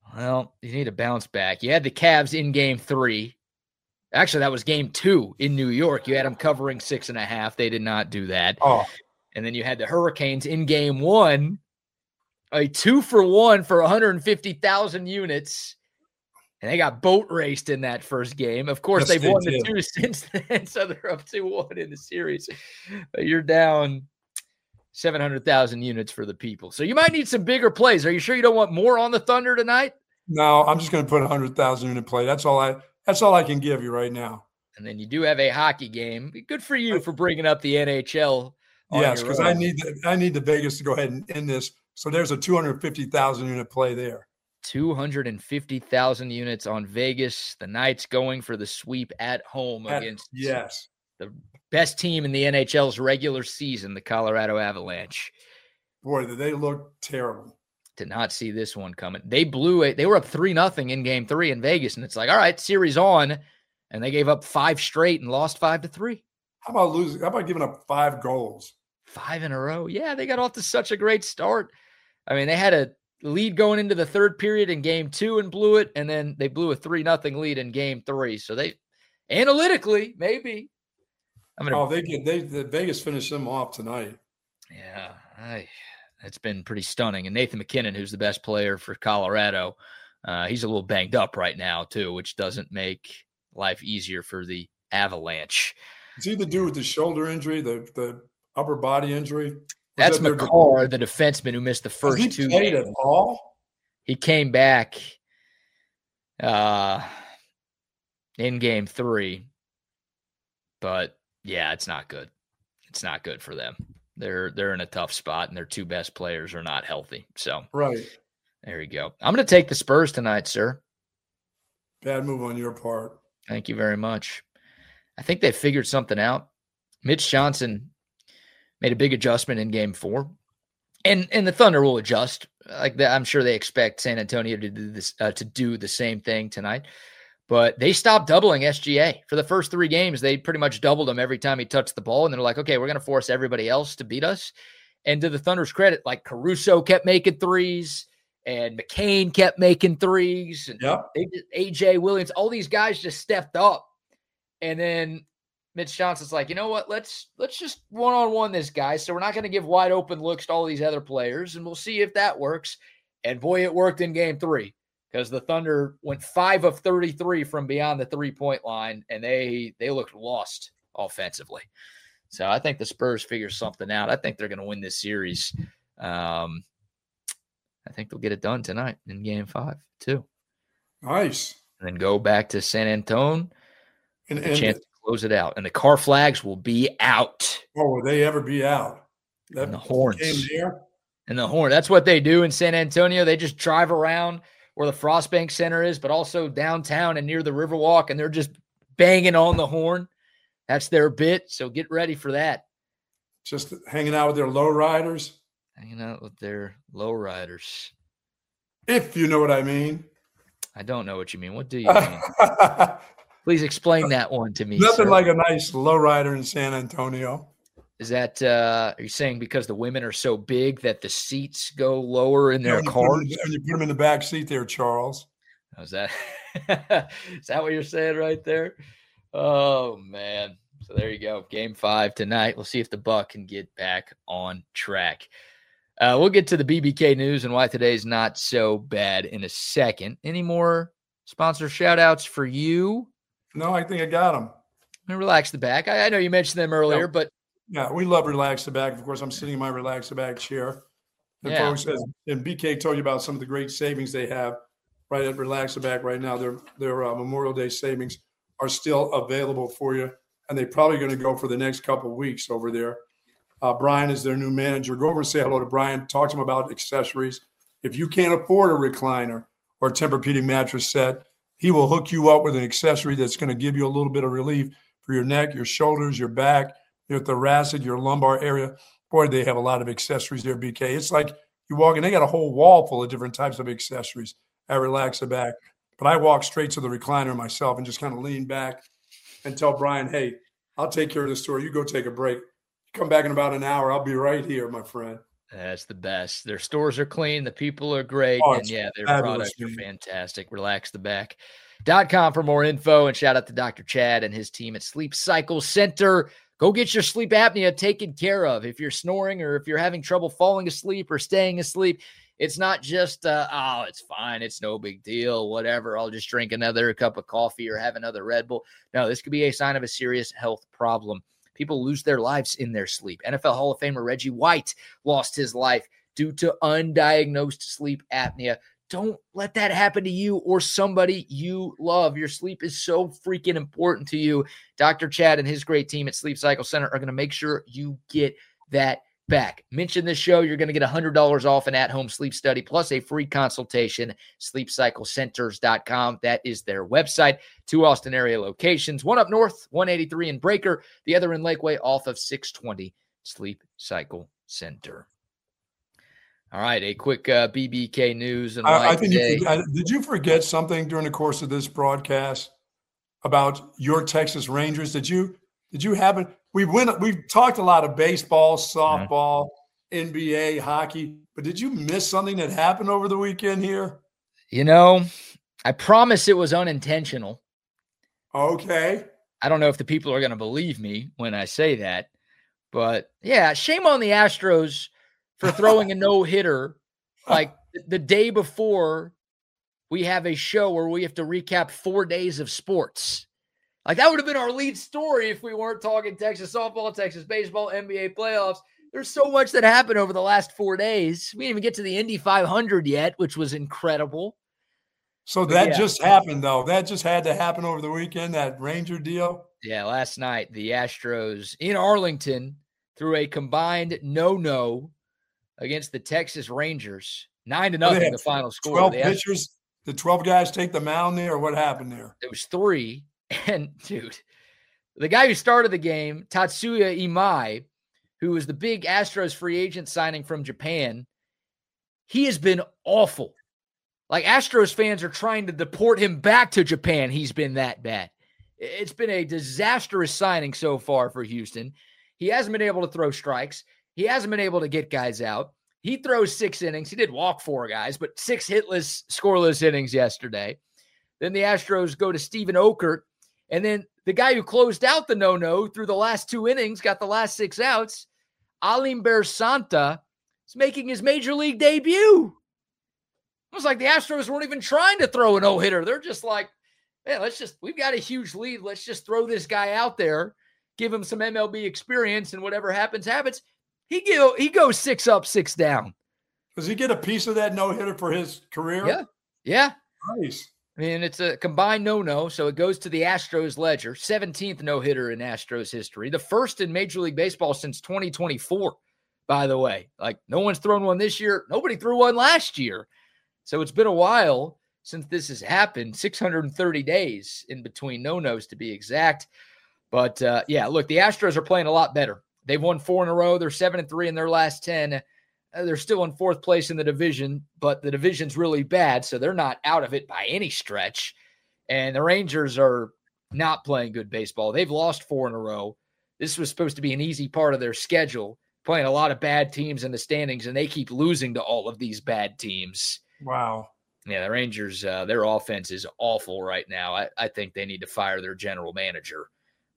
Well, you need a bounce back. You had the Cavs in game 3. Actually, that was game 2 in New York. You had them covering 6.5. They did not do that. Oh, And then you had the Hurricanes in game 1, a 2-for-1 for 150,000 units. And they got boat raced in that first game. Of course, Yes, they've won they the did. 2 since then, so they're up 2-1 in the series. But you're down 700,000 units for the people. So you might need some bigger plays. Are you sure you don't want more on the Thunder tonight? no, I'm just going to put 100,000 unit play. That's all I can give you right now. And then you do have a hockey game. Good for you for bringing up the NHL. Yes, because I need the Vegas to go ahead and end this. So there's a 250,000 unit play there. 250,000 units on Vegas. The Knights going for the sweep at home against the best team in the NHL's regular season, the Colorado Avalanche. Boy, did they look terrible. Did not see this one coming. They blew it. They were up 3-0 in game 3 in Vegas. And it's like, all right, series on. And they gave up 5 straight and lost 5-3. How about losing? How about giving up 5 goals? 5 in a row. Yeah, they got off to such a great start. I mean, they had a lead going into the third period in game 2 and blew it. And then they blew a 3-0 lead in game 3. So they, analytically, maybe. The Vegas finished them off tonight. Yeah, it's been pretty stunning. And Nathan McKinnon, who's the best player for Colorado, he's a little banged up right now, too, which doesn't make life easier for the Avalanche. It's either due with the shoulder injury, the upper body injury. That's McCarr, the defenseman who missed the first 2 games. He played at all? He came back in game 3. But, yeah, it's not good. It's not good for them. They're in a tough spot, and their 2 best players are not healthy. So, right. There you go. I'm going to take the Spurs tonight, sir. Bad move on your part. Thank you very much. I think they figured something out. Mitch Johnson made a big adjustment in game 4. And the Thunder will adjust. Like that, I'm sure they expect San Antonio to do this, to do the same thing tonight. But they stopped doubling SGA. For the first 3 games, they pretty much doubled him every time he touched the ball. And they're like, okay, we're going to force everybody else to beat us. And to the Thunder's credit, like Caruso kept making threes and McCain kept making threes. And AJ Williams, all these guys just stepped up. And then Mitch Johnson's like, you know what? Let's just one-on-one this guy. So we're not going to give wide open looks to all these other players. And we'll see if that works. And boy, it worked in game 3. Because the Thunder went 5 of 33 from beyond the 3-point line, and they looked lost offensively. So I think the Spurs figure something out. I think they're going to win this series. I think they'll get it done tonight in game 5 too. Nice. And then go back to San Antonio and a chance to close it out. And the car flags will be out. Oh, will they ever be out? And the horns. There? And the horn. That's what they do in San Antonio. They just drive around where the Frostbank Center is, but also downtown and near the Riverwalk, and they're just banging on the horn. That's their bit, so get ready for that. Just hanging out with their lowriders? Hanging out with their lowriders. If you know what I mean. I don't know what you mean. What do you mean? Please explain that one to me, Nothing sir. like a nice lowrider in San Antonio. Is that, are you saying because the women are so big that the seats go lower in their cars? And you put them in the back seat there, Charles. Is that what you're saying right there? Oh, man. So there you go. Game 5 tonight. We'll see if the Buck can get back on track. We'll get to the BBK news and why today's not so bad in a second. Any more sponsor shout-outs for you? No, I think I got them. Relax the Back. I know you mentioned them earlier, but yeah, we love Relax the Back. Of course, I'm sitting in my Relax the Back chair. And folks, and BK told you about some of the great savings they have right at Relax the Back right now. Their Memorial Day savings are still available for you, and they're probably going to go for the next couple of weeks over there. Brian is their new manager. Go over and say hello to Brian. Talk to him about accessories. If you can't afford a recliner or a Tempur-Pedic mattress set, he will hook you up with an accessory that's going to give you a little bit of relief for your neck, your shoulders, your back, your thoracic, your lumbar area. Boy, they have a lot of accessories there, BK. It's like you walk in, they got a whole wall full of different types of accessories at Relax the Back. But I walk straight to the recliner myself and just kind of lean back and tell Brian, hey, I'll take care of the store. You go take a break. Come back in about an hour. I'll be right here, my friend. That's the best. Their stores are clean. The people are great. Oh, And yeah, their fabulous, products are man. fantastic. RelaxTheBack.com for more info. And shout out to Dr. Chad and his team at Sleep Cycle Center. Go get your sleep apnea taken care of. If you're snoring or if you're having trouble falling asleep or staying asleep, it's not just, it's fine. It's no big deal. Whatever. I'll just drink another cup of coffee or have another Red Bull. No, this could be a sign of a serious health problem. People lose their lives in their sleep. NFL Hall of Famer Reggie White lost his life due to undiagnosed sleep apnea. Don't let that happen to you or somebody you love. Your sleep is so freaking important to you. Dr. Chad and his great team at Sleep Cycle Center are going to make sure you get that back. Mention this show. You're going to get $100 off an at-home sleep study plus a free consultation. SleepCycleCenters.com. That is their website. 2 Austin area locations, one up north, 183 in Breaker, the other in Lakeway off of 620 Sleep Cycle Center. All right, a quick BBK news. And I think did you forget something during the course of this broadcast about your Texas Rangers? Did you happen? We've talked a lot of baseball, softball, NBA, hockey, but did you miss something that happened over the weekend here? I promise it was unintentional. Okay. I don't know if the people are going to believe me when I say that, but yeah, shame on the Astros for throwing a no-hitter like the day before we have a show where we have to recap 4 days of sports. Like, that would have been our lead story if we weren't talking Texas softball, Texas baseball, NBA playoffs. There's so much that happened over the last 4 days. We didn't even get to the Indy 500 yet, which was incredible. So just happened, though. That just had to happen over the weekend, that Ranger deal? Yeah, last night, the Astros in Arlington threw a combined no-no against the Texas Rangers. 9-0 the final score. 12 pitchers. The 12 guys take the mound there, or what happened there? It was 3. And, dude, the guy who started the game, Tatsuya Imai, who was the big Astros free agent signing from Japan, he has been awful. Like, Astros fans are trying to deport him back to Japan. He's been that bad. It's been a disastrous signing so far for Houston. He hasn't been able to throw strikes. He hasn't been able to get guys out. He throws 6 innings. He did walk 4 guys, but 6 hitless, scoreless innings yesterday. Then the Astros go to Steven Okert. And then the guy who closed out the no-no through the last 2 innings, got the last 6 outs, Alimber Santa, is making his major league debut. It was like the Astros weren't even trying to throw a no-hitter. They're just like, man, we've got a huge lead. Let's just throw this guy out there, give him some MLB experience, and whatever happens, happens. He goes 6 up, 6 down. Does he get a piece of that no-hitter for his career? Yeah. Nice. I mean, it's a combined no-no, so it goes to the Astros ledger. 17th no-hitter in Astros history. The first in Major League Baseball since 2024, by the way. Like, no one's thrown one this year. Nobody threw one last year. So it's been a while since this has happened. 630 days in between no-nos, to be exact. But, look, the Astros are playing a lot better. They've won 4 in a row. They're 7-3 in their last 10. They're still in 4th place in the division, but the division's really bad, so they're not out of it by any stretch. And the Rangers are not playing good baseball. They've lost 4 in a row. This was supposed to be an easy part of their schedule, playing a lot of bad teams in the standings, and they keep losing to all of these bad teams. Wow. Yeah, the Rangers, their offense is awful right now. I think they need to fire their general manager.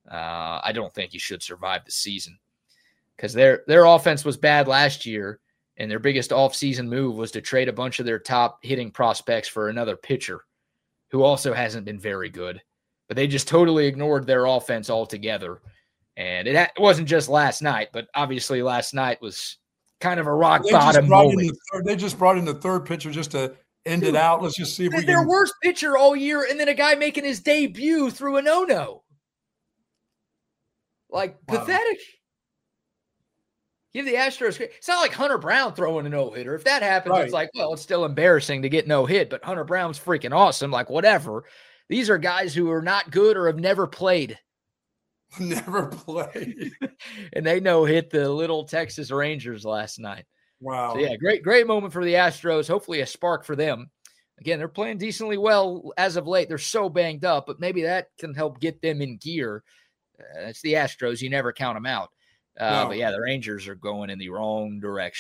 I don't think he should survive the season because their offense was bad last year. And their biggest offseason move was to trade a bunch of their top hitting prospects for another pitcher who also hasn't been very good. But they just totally ignored their offense altogether. And it wasn't just last night, but obviously last night was kind of a rock bottom moment. They just brought in the 3rd pitcher just to end it out. Let's just see if we can. Their worst pitcher all year, and then a guy making his debut through a no-no. Like, pathetic. Give the Astros. It's not like Hunter Brown throwing a no-hitter. If that happens, It's like, well, it's still embarrassing to get no-hit, but Hunter Brown's freaking awesome. Like, whatever. These are guys who are not good or have never played. Never played. And they no-hit the little Texas Rangers last night. Wow. So, yeah, great moment for the Astros. Hopefully a spark for them. Again, they're playing decently well as of late. They're so banged up, but maybe that can help get them in gear. It's the Astros. You never count them out. No. But yeah, the Rangers are going in the wrong direction.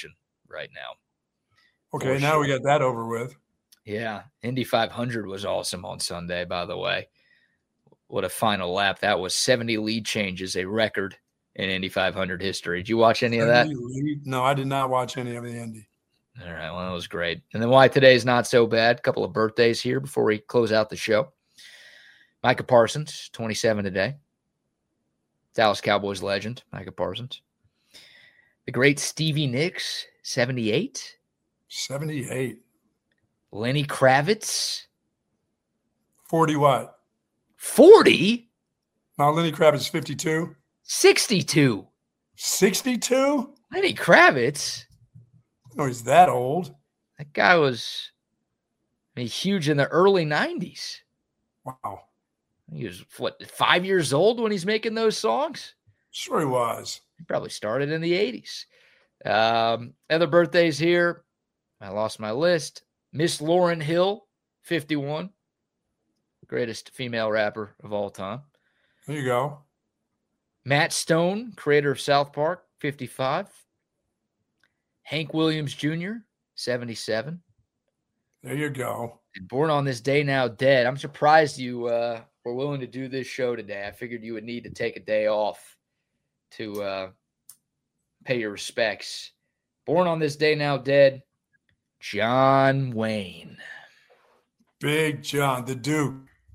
right now. Okay, now we got that over with. Yeah, Indy 500 was awesome on Sunday, by the way. What a final lap. That was 70 lead changes, a record in Indy 500 history. Did you watch any of that? No, I did not watch any of the Indy. All right, well, that was great. And then why today's not so bad, a couple of birthdays here before we close out the show. Micah Parsons, 27 today. Dallas Cowboys legend, Micah Parsons. The great Stevie Nicks, 78. 78. Lenny Kravitz. 40 what? 40? No, Lenny Kravitz, 52. 62. 62? Lenny Kravitz? No, he's that old. That guy was huge in the early 90s. Wow. He was, 5 years old when he's making those songs? Sure he was. He probably started in the 80s. Other birthdays here. I lost my list. Miss Lauryn Hill, 51. Greatest female rapper of all time. There you go. Matt Stone, creator of South Park, 55. Hank Williams Jr., 77. There you go. And born on this day now dead. I'm surprised you were willing to do this show today. I figured you would need to take a day off to pay your respects. Born on this day now dead, John Wayne. Big John, the Duke.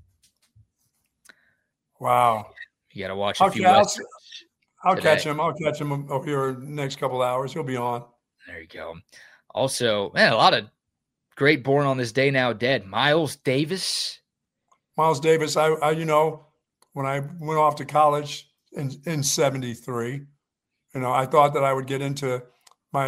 Wow. You got to watch a few Westerns. I'll catch him. I'll catch him over here next couple hours. He'll be on. There you go. Also, man, a lot of great born on this day now dead. Miles Davis. Miles Davis, I when I went off to college in 73, I thought that I would get into my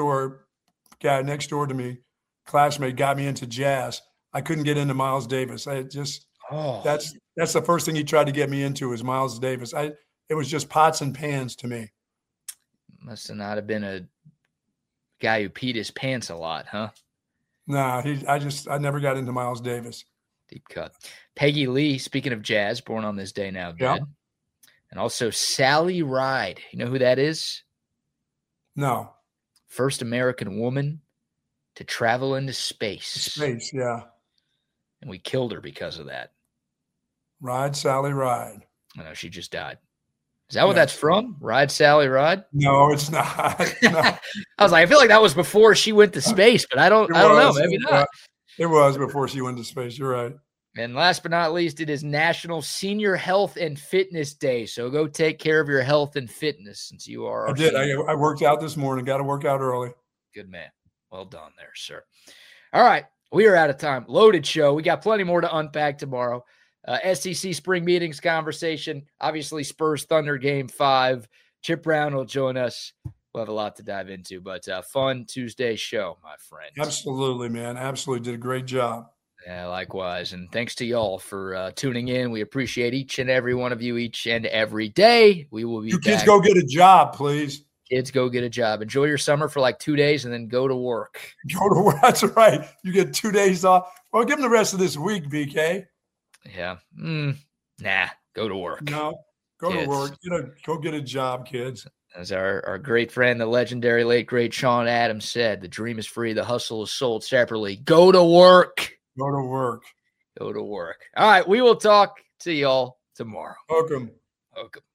guy next door to me, classmate, got me into jazz. I couldn't get into Miles Davis. That's the first thing he tried to get me into is Miles Davis. It was just pots and pans to me. Must have not have been a guy who peed his pants a lot, huh? No, I never got into Miles Davis. Deep cut. Peggy Lee, speaking of jazz, born on this day now dead. Yeah. And also Sally Ride. You know who that is? No. First American woman to travel into space. Space, yeah. And we killed her because of that. Ride, Sally, ride. I know, she just died. Is that what that's from? Ride, Sally, ride? No, it's not. No. I was like, I feel like that was before she went to space, but I don't know. Maybe not. It was before she went to space. You're right. And last but not least, it is National Senior Health and Fitness Day. So go take care of your health and fitness since you are. I did. I worked out this morning. Got to work out early. Good man. Well done there, sir. All right. We are out of time. Loaded show. We got plenty more to unpack tomorrow. SEC spring meetings conversation. Obviously, Spurs Thunder Game 5. Chip Brown will join us. We'll have a lot to dive into, but fun Tuesday show, my friend. Absolutely, man. Absolutely. Did a great job. Yeah, likewise. And thanks to y'all for tuning in. We appreciate each and every one of you each and every day. We will be back. Kids, go get a job, please. Kids, go get a job. Enjoy your summer for like 2 days and then go to work. Go to work. That's right. You get 2 days off. Well, give them the rest of this week, BK. Yeah. Nah, go to work. No, go to work. Go get a job, kids. As our great friend, the legendary late, great Sean Adams said, the dream is free, the hustle is sold separately. Go to work. Go to work. Go to work. All right, we will talk to y'all tomorrow. Welcome.